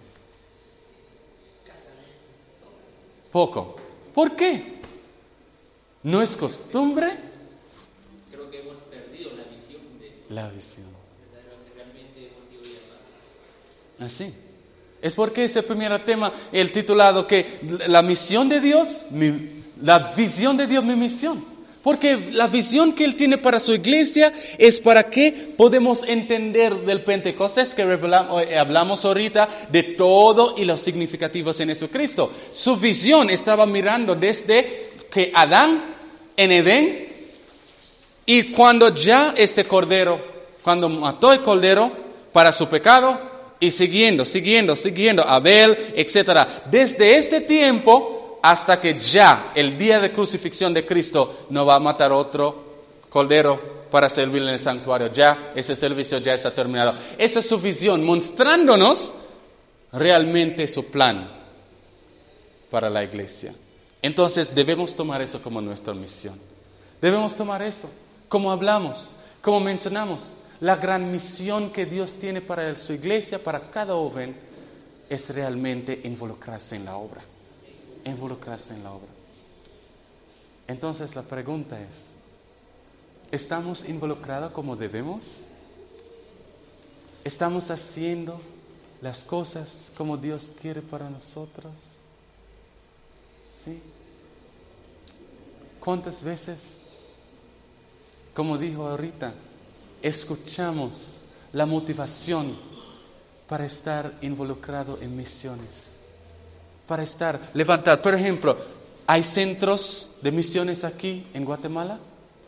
Poco. ¿Por qué? ¿No es costumbre? Creo que hemos perdido la visión de la visión. de lo que realmente hemos sido llamados. Así. Es porque ese primer tema, el titulado que la misión de Dios, mi, la visión de Dios, mi misión. Porque la visión que Él tiene para su iglesia es para que podemos entender del Pentecostés que revelamos, hablamos ahorita, de todo y los significativos en Jesucristo. Su visión estaba mirando desde que Adán en Edén, y cuando ya este cordero, cuando mató el cordero para su pecado, y siguiendo, siguiendo, siguiendo, Abel, etcétera. Desde este tiempo hasta que ya el día de crucifixión de Cristo no va a matar otro cordero para servir en el santuario. Ya ese servicio ya está terminado. Esa es su visión, mostrándonos realmente su plan para la iglesia. Entonces debemos tomar eso como nuestra misión. Debemos tomar eso, como hablamos, como mencionamos. La gran misión que Dios tiene para su iglesia, para cada joven, es realmente involucrarse en la obra. Involucrarse en la obra. Entonces la pregunta es, ¿estamos involucrados como debemos? ¿Estamos haciendo las cosas como Dios quiere para nosotros? ¿Sí? ¿Cuántas veces, como dijo ahorita, escuchamos la motivación para estar involucrado en misiones? Para estar, levantar. Por ejemplo, ¿hay centros de misiones aquí en Guatemala?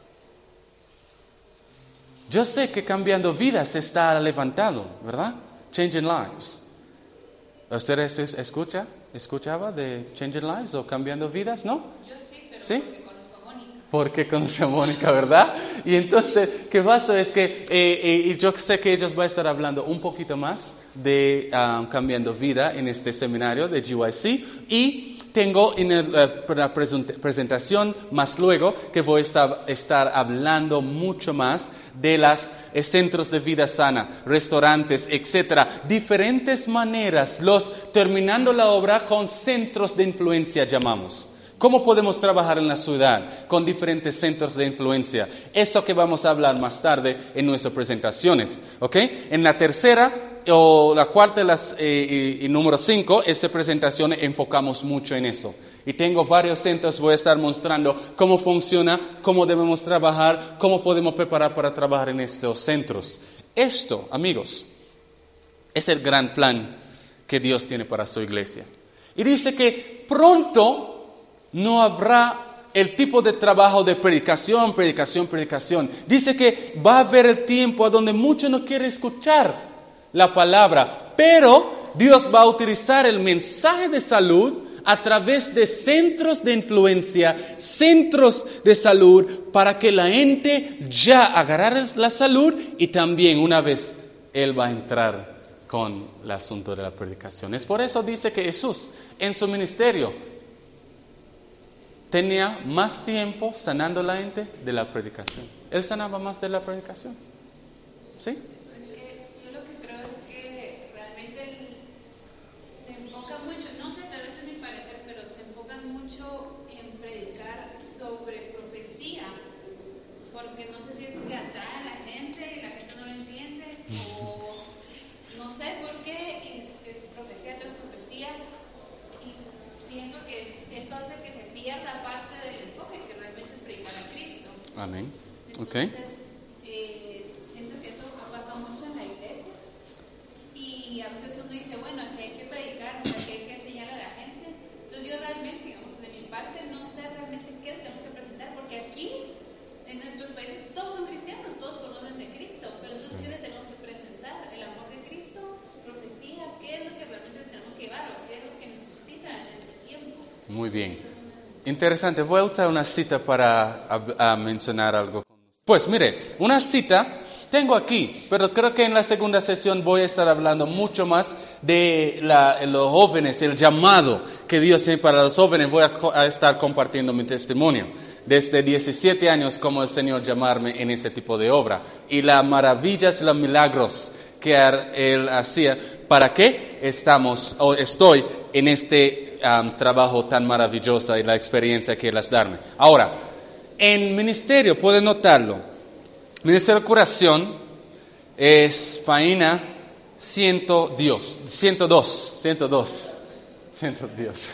Yo sé que Cambiando Vidas está levantado, ¿verdad? Changing Lives. ¿Ustedes escucha, escuchaba de Changing Lives o Cambiando Vidas, no? Yo sí, pero ¿Sí? porque conozco a Mónica. Porque conoce a Mónica, ¿verdad? Y entonces, ¿qué pasa? Es que eh, eh, yo sé que ellos van a estar hablando un poquito más de um, Cambiando Vida en este seminario de G Y C. Y tengo en el, uh, la presentación más luego que voy a estar, estar hablando mucho más de los eh, centros de vida sana, restaurantes, etcétera. Diferentes maneras, los terminando la obra con centros de influencia llamamos. ¿Cómo podemos trabajar en la ciudad con diferentes centros de influencia? Eso que vamos a hablar más tarde en nuestras presentaciones, ¿ok? En la tercera o la cuarta las, eh, y, y número cinco, esa presentación enfocamos mucho en eso. Y tengo varios centros, voy a estar mostrando cómo funciona, cómo debemos trabajar, cómo podemos preparar para trabajar en estos centros. Esto, amigos, es el gran plan que Dios tiene para su iglesia. Y dice que pronto no habrá el tipo de trabajo de predicación, predicación, predicación. Dice que va a haber el tiempo a donde muchos no quieren escuchar la palabra, pero Dios va a utilizar el mensaje de salud a través de centros de influencia, centros de salud, para que la gente ya agarre la salud y también una vez Él va a entrar con el asunto de la predicación. Es por eso dice que Jesús en su ministerio tenía más tiempo sanando a la gente de la predicación. Él sanaba más de la predicación. ¿Sí? Es que yo lo que creo es que realmente el- se enfoca mucho, no sé, tal vez es mi parecer, pero se enfocan mucho en predicar sobre profecía, porque no sé si es que atrae a la gente y la gente no lo entiende, o no sé por qué es, es profecía tras profecía, y siento que eso hace que se pierda parte del enfoque que realmente es predicar a Cristo. Amén. Ok. Entonces, eh, siento que eso ha pasado mucho en la iglesia y a veces uno dice, bueno, aquí hay que predicar, aquí hay que enseñar a la gente. Entonces yo realmente, digamos, de mi parte no sé realmente qué tenemos que presentar, porque aquí, en nuestros países, todos son cristianos, todos conocen de Cristo, pero entonces ¿qué le tenemos que presentar? El amor de Cristo, profecía, ¿qué es lo que realmente tenemos que llevar o qué es lo que necesitan en este tiempo? Muy bien. Interesante. Voy a usar una cita para a, a mencionar algo. Pues mire, una cita tengo aquí, pero creo que en la segunda sesión voy a estar hablando mucho más de la, los jóvenes, el llamado que Dios tiene para los jóvenes. Voy a, a estar compartiendo mi testimonio desde diecisiete años, como el Señor llamarme en ese tipo de obra y las maravillas, los milagros que Él hacía. ¿Para qué estamos o estoy en este um, trabajo tan maravilloso y la experiencia que Él es darme? Ahora, en ministerio, pueden notarlo, ministerio de curación es página ciento dos, ciento dos, ciento dos, ciento dos.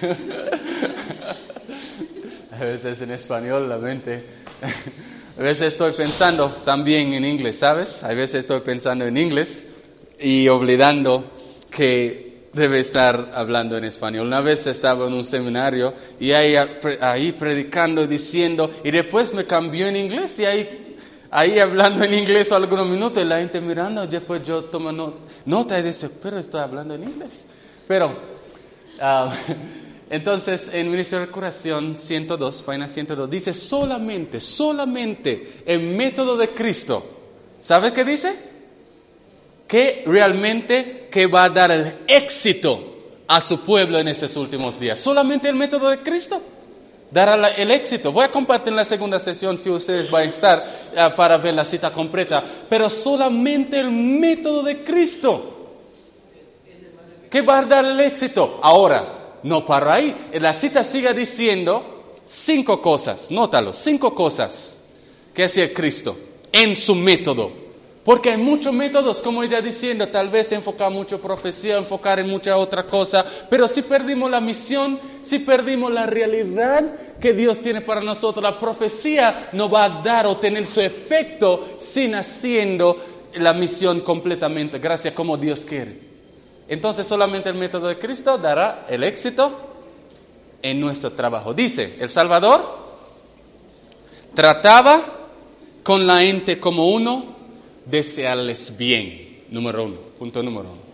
A veces en español la mente, a veces estoy pensando también en inglés, ¿sabes? A veces estoy pensando en inglés y olvidando que debe estar hablando en español. Una vez estaba en un seminario y ahí, ahí predicando y diciendo, y después me cambió en inglés y ahí, ahí hablando en inglés algunos minutos y la gente mirando y después yo tomo no, nota y dice, pero estoy hablando en inglés. Pero uh, Entonces, en Ministerio de Curación ciento dos, página ciento dos, dice solamente, solamente el método de Cristo. ¿Sabe qué dice? Que realmente que va a dar el éxito a su pueblo en estos últimos días. Solamente el método de Cristo dará la, el éxito. Voy a compartir en la segunda sesión si ustedes van a estar uh, para ver la cita completa. Pero solamente el método de Cristo que va a dar el éxito. Ahora, no para ahí. La cita sigue diciendo cinco cosas. Nótalo, cinco cosas que hacía Cristo en su método. Porque hay muchos métodos, como ella diciendo, tal vez enfocar mucho profecía, enfocar en mucha otra cosa, pero si perdimos la misión, si perdimos la realidad que Dios tiene para nosotros, la profecía no va a dar o tener su efecto sin haciendo la misión completamente, gracias como Dios quiere. Entonces solamente el método de Cristo dará el éxito en nuestro trabajo. Dice, el Salvador trataba con la gente como uno, desearles bien, número uno, punto número uno.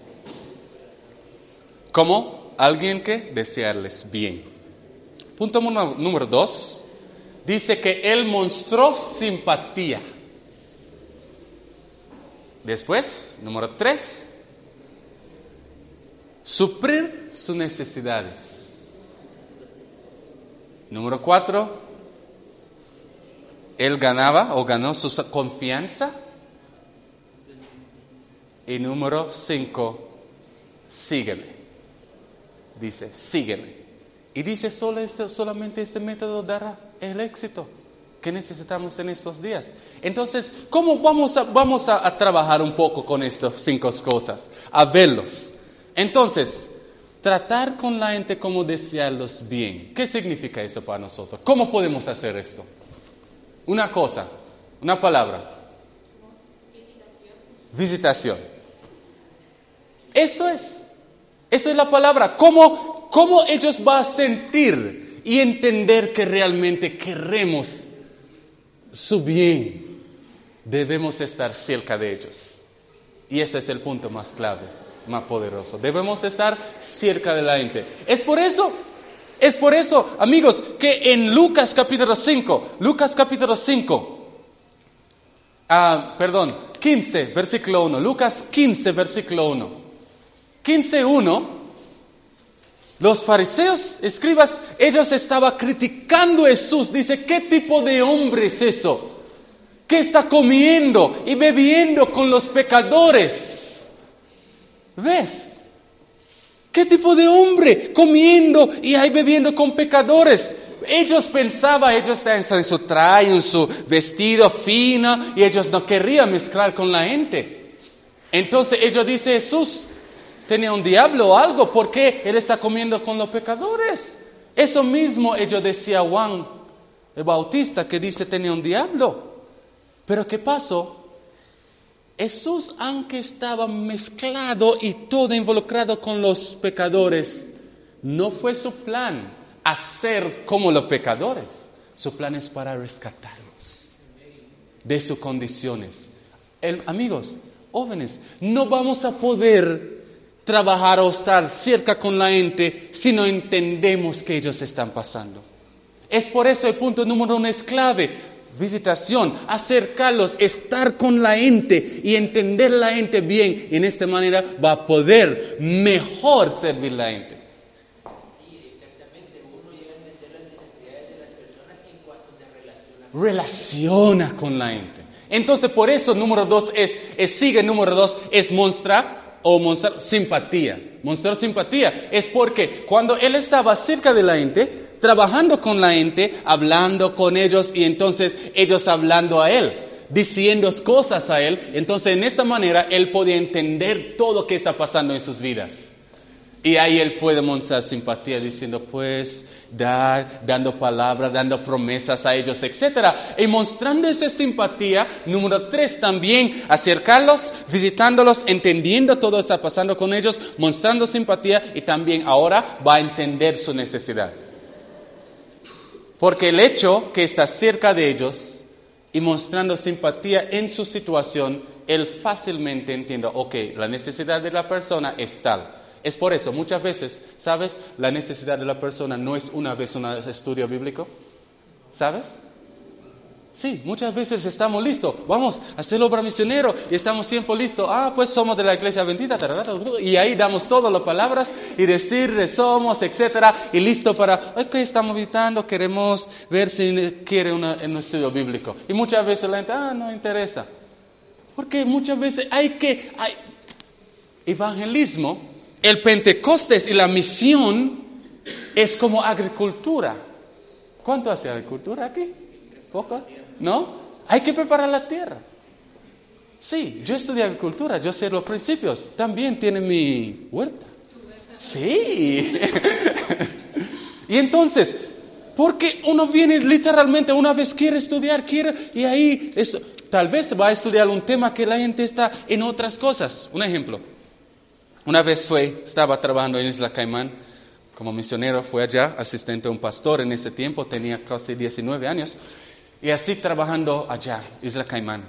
Como alguien que desearles bien. Punto número, número dos, dice que él mostró simpatía. Después, número tres, suplir sus necesidades. Número cuatro, él ganaba o ganó su confianza. Y número cinco, sígueme. Dice, sígueme. Y dice, solo este, solamente este método dará el éxito que necesitamos en estos días. Entonces, ¿cómo vamos a, vamos a, a trabajar un poco con estas cinco cosas? A verlos. Entonces, tratar con la gente como desearlos bien. ¿Qué significa eso para nosotros? ¿Cómo podemos hacer esto? Una cosa, una palabra. Visitación. Eso es. Eso es la palabra. ¿Cómo, cómo ellos van a sentir y entender que realmente queremos su bien? Debemos estar cerca de ellos. Y ese es el punto más clave, más poderoso. Debemos estar cerca de la gente. Es por eso, es por eso, amigos, que en Lucas capítulo cinco, Lucas capítulo cinco, ah, perdón, quince, versículo uno, Lucas quince, versículo uno. quince uno, los fariseos, escribas, ellos estaban criticando a Jesús. Dice, ¿qué tipo de hombre es eso? ¿Qué está comiendo y bebiendo con los pecadores? ¿Ves? ¿Qué tipo de hombre comiendo y ahí bebiendo con pecadores? Ellos pensaban, ellos estaban en su traje, en su vestido fino, y ellos no querían mezclar con la gente. Entonces ellos dicen, Jesús tenía un diablo o algo, ¿por qué él está comiendo con los pecadores? Eso mismo ellos decían Juan el Bautista, que dice tenía un diablo. Pero ¿qué pasó? Jesús, aunque estaba mezclado y todo involucrado con los pecadores, no fue su plan hacer como los pecadores. Su plan es para rescatarlos de sus condiciones. El, amigos, jóvenes, no vamos a poder trabajar o estar cerca con la gente si no entendemos que ellos están pasando. Es por eso el punto número uno es clave. Visitación, acercarlos, estar con la gente y entender la gente bien. Y en esta manera va a poder mejor servir la gente. Sí, exactamente. Uno llega a entender las necesidades de las personas en cuanto se relaciona. Relaciona con la gente. Entonces, por eso, número dos es, es sigue, número dos es mostrar o mostrar simpatía. Mostrar simpatía es porque cuando él estaba cerca de la gente, trabajando con la gente, hablando con ellos y entonces ellos hablando a él, diciendo cosas a él, entonces en esta manera él podía entender todo lo que está pasando en sus vidas. Y ahí él puede mostrar simpatía diciendo pues, dar, dando palabras, dando promesas a ellos, etcétera. Y mostrando esa simpatía, número tres también, acercarlos, visitándolos, entendiendo todo lo que está pasando con ellos, mostrando simpatía y también ahora va a entender su necesidad. Porque el hecho que está cerca de ellos y mostrando simpatía en su situación, él fácilmente entiende, ok, la necesidad de la persona es tal. Es por eso, muchas veces, ¿sabes? La necesidad de la persona no es una vez un estudio bíblico, ¿sabes? Sí, muchas veces estamos listos, vamos a hacer obra misionero y estamos siempre listos. Ah, pues somos de la iglesia bendita, y ahí damos todas las palabras y decir somos, etcétera, y listo para, ok, estamos visitando, queremos ver si quiere una, un estudio bíblico. Y muchas veces la gente, ah, no interesa. Porque muchas veces hay que, hay evangelismo, el Pentecostés y la misión es como agricultura. ¿Cuánto hace agricultura aquí? ¿Poco? ¿No? Hay que preparar la tierra. Sí, yo estudié agricultura, yo sé los principios. También tiene mi huerta. Sí. Y entonces, porque uno viene literalmente, una vez quiere estudiar, quiere, y ahí, esto, tal vez va a estudiar un tema que la gente está en otras cosas. Un ejemplo. Una vez fue, estaba trabajando en Isla Caimán, como misionero, fue allá, asistente a un pastor en ese tiempo, tenía casi diecinueve años. Y así trabajando allá, Isla Caimán.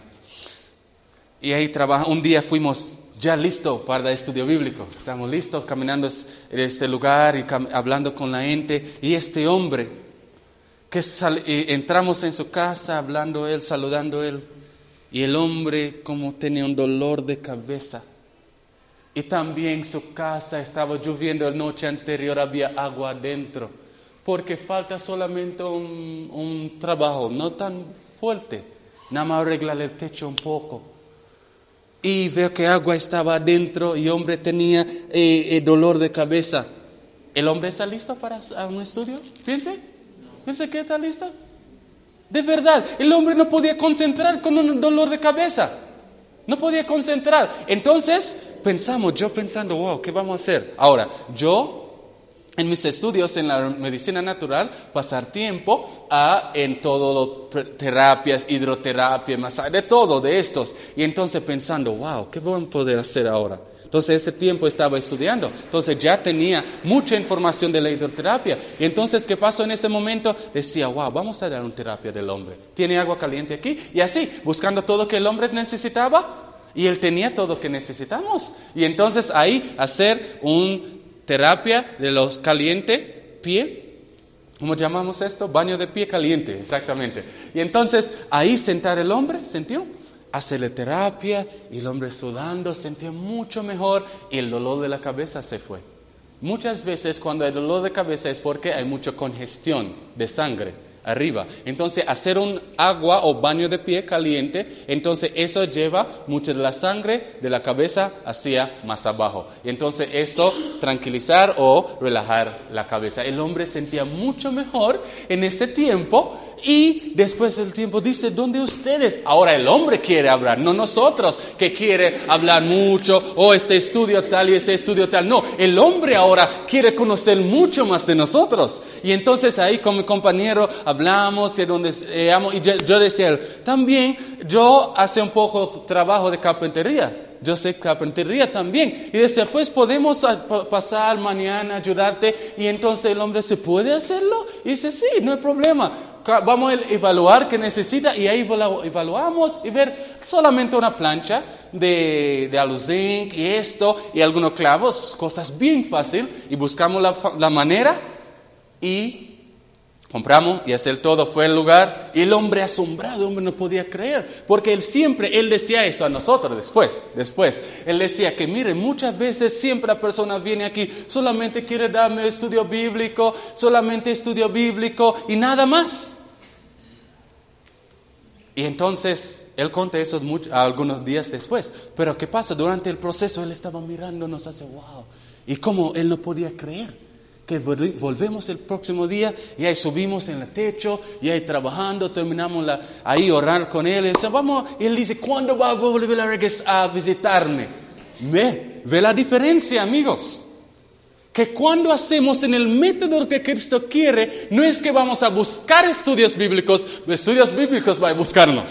Y ahí trabaja, un día fuimos ya listos para el estudio bíblico. Estamos listos caminando en este lugar y cam- hablando con la gente. Y este hombre, que sal- y entramos en su casa, hablando él, saludando él. Y el hombre como tenía un dolor de cabeza. Y también su casa estaba lloviendo la noche anterior, había agua adentro. Porque falta solamente un, un trabajo, no tan fuerte, nada más arreglar el techo un poco. Y veo que agua estaba adentro y el hombre tenía eh, eh, dolor de cabeza. ¿El hombre está listo para un estudio? Piense, piense que está listo. De verdad, el hombre no podía concentrar con un dolor de cabeza. No podía concentrar. Entonces pensamos, yo pensando, wow, ¿qué vamos a hacer? Ahora, yo... en mis estudios en la medicina natural, pasar tiempo a, en todo lo, terapias, hidroterapia, masaje, de todo de estos. Y entonces pensando, wow, ¿qué vamos a poder hacer ahora? Entonces ese tiempo estaba estudiando. Entonces ya tenía mucha información de la hidroterapia. Y entonces, ¿qué pasó en ese momento? Decía, wow, vamos a dar una terapia del hombre. ¿Tiene agua caliente aquí? Y así, buscando todo que el hombre necesitaba. Y él tenía todo que necesitamos. Y entonces ahí hacer un... terapia de los caliente pie, ¿cómo llamamos esto? Baño de pie caliente, exactamente. Y entonces ahí sentar el hombre, ¿sintió? Hacerle terapia y el hombre sudando, sentía mucho mejor y el dolor de la cabeza se fue. Muchas veces cuando hay dolor de cabeza es porque hay mucha congestión de sangre arriba. Entonces hacer un agua o baño de pie caliente, entonces eso lleva mucha de la sangre de la cabeza hacia más abajo. Y entonces esto tranquilizar o relajar la cabeza. El hombre sentía mucho mejor en ese tiempo y después del tiempo dice, ¿dónde ustedes? Ahora el hombre quiere hablar, no nosotros que quiere hablar mucho o oh, este estudio tal y ese estudio tal. No, el hombre ahora quiere conocer mucho más de nosotros. Y entonces ahí con mi compañero hablamos y, donde, eh, amo, y yo, yo decía, también yo hace un poco trabajo de carpintería. Yo sé carpintería también. Y decía, pues podemos a, pa, pasar mañana, ayudarte. Y entonces el hombre, ¿se puede hacerlo? Y dice, sí, no hay problema. Vamos a evaluar qué necesita y ahí evaluamos y ver solamente una plancha de, de aluzinc y esto y algunos clavos, cosas bien fácil. Y buscamos la, la manera y compramos y hacer todo. Fue el lugar y el hombre asombrado, el hombre no podía creer, porque él siempre, él decía eso a nosotros después, después. Él decía que miren, muchas veces siempre la persona viene aquí, solamente quiere darme estudio bíblico, solamente estudio bíblico y nada más. Y entonces, él conta eso mucho, algunos días después. Pero ¿qué pasa? Durante el proceso él estaba mirando, nos hace wow. Y cómo él no podía creer. Que volvemos el próximo día y ahí subimos en el techo y ahí trabajando, terminamos la, ahí orar con él y, dice, vamos, y él dice, ¿cuándo va a volver a, a visitarme? Ve, ve la diferencia, amigos. Que cuando hacemos en el método que Cristo quiere, no es que vamos a buscar estudios bíblicos, estudios bíblicos va a buscarnos.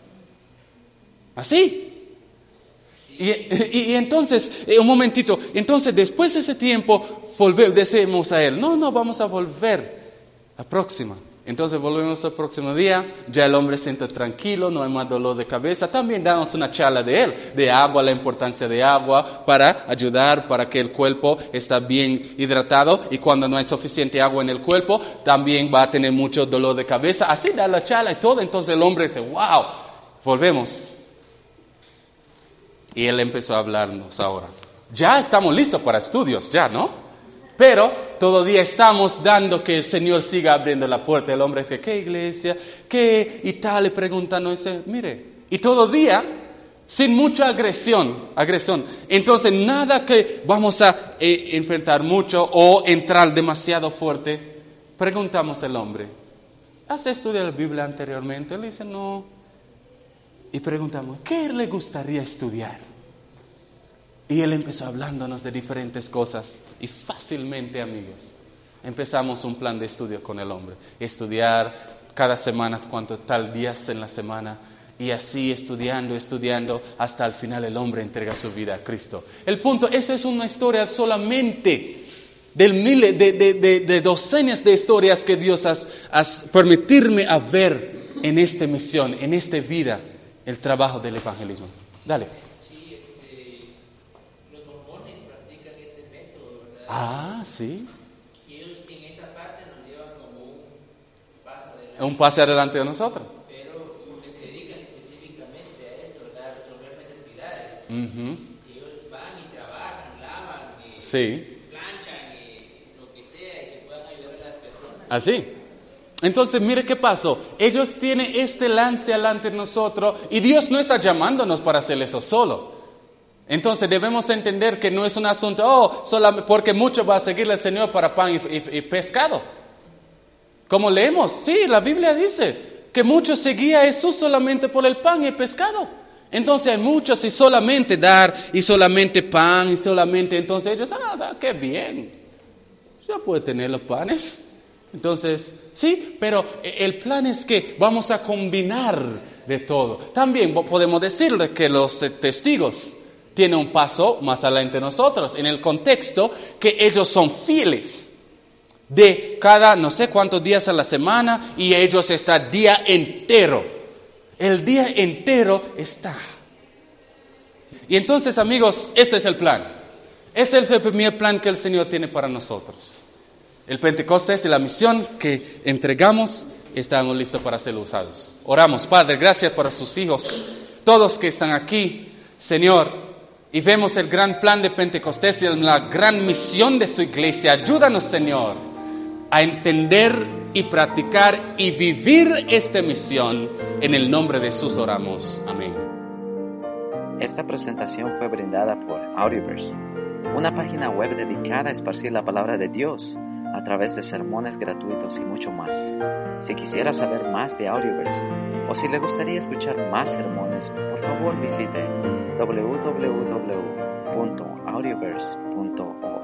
Así. Y, y, y entonces, un momentito, entonces después de ese tiempo, volvemos, decimos a él, no, no, vamos a volver la próxima. Entonces volvemos al próximo día, ya el hombre se siente tranquilo, no hay más dolor de cabeza. También damos una charla de él, de agua, la importancia de agua para ayudar, para que el cuerpo esté bien hidratado. Y cuando no hay suficiente agua en el cuerpo, también va a tener mucho dolor de cabeza. Así da la charla y todo. Entonces el hombre dice, wow, volvemos. Y él empezó a hablarnos ahora. Ya estamos listos para estudios, ya, ¿no? Pero todavía estamos dando que el Señor siga abriendo la puerta. El hombre dice, ¿qué iglesia? ¿Qué? Y tal, le preguntan, no dice, mire, y todavía sin mucha agresión, agresión. Entonces, nada que vamos a eh, enfrentar mucho o entrar demasiado fuerte. Preguntamos al hombre, ¿has estudiado la Biblia anteriormente? Él dice, no. Y preguntamos, ¿qué le gustaría estudiar? Y él empezó hablándonos de diferentes cosas y fácilmente, amigos, empezamos un plan de estudio con el hombre. Estudiar cada semana, cuántos tal días en la semana, y así estudiando, estudiando, hasta al final el hombre entrega su vida a Cristo. El punto, esa es una historia solamente del mil, de, de, de, de docenas de historias que Dios has, has permitirme a ver en esta misión, en esta vida, el trabajo del evangelismo. Dale. Ah, sí. Y ellos en esa parte nos llevan como un paso adelante. Un paso adelante de nosotros. Pero porque se dedican específicamente a eso, ¿verdad? A resolver necesidades. Uh-huh. Y ellos van y trabajan, lavan, y sí. planchan, y lo que sea, y que puedan ayudar a las personas. Así. Entonces, mire qué pasó. Ellos tienen este lance delante de nosotros y Dios no está llamándonos para hacer eso solo. Entonces debemos entender que no es un asunto, oh, solamente porque mucho va a seguirle al Señor para pan y, y, y pescado. Como leemos, sí, la Biblia dice que muchos seguían a Jesús solamente por el pan y el pescado. Entonces hay muchos y solamente dar y solamente pan y solamente, entonces ellos, ah, da, qué bien, ya puede tener los panes. Entonces, sí, pero el plan es que vamos a combinar de todo. También podemos decirle que los testigos tiene un paso más adelante de nosotros, en el contexto que ellos son fieles de cada no sé cuántos días a la semana y ellos están día entero. El día entero está. Y entonces, amigos, ese es el plan. Ese es el primer plan que el Señor tiene para nosotros. El Pentecostés es la misión que entregamos y estamos listos para ser usados. Oramos, Padre, gracias por sus hijos, todos que están aquí, Señor. Y vemos el gran plan de Pentecostés y la gran misión de su iglesia. Ayúdanos, Señor, a entender y practicar y vivir esta misión. En el nombre de Jesús oramos. Amén. Esta presentación fue brindada por Audioverse, una página web dedicada a esparcir la palabra de Dios a través de sermones gratuitos y mucho más. Si quisiera saber más de Audioverse o si le gustaría escuchar más sermones, por favor visite w w w punto audioverse punto org.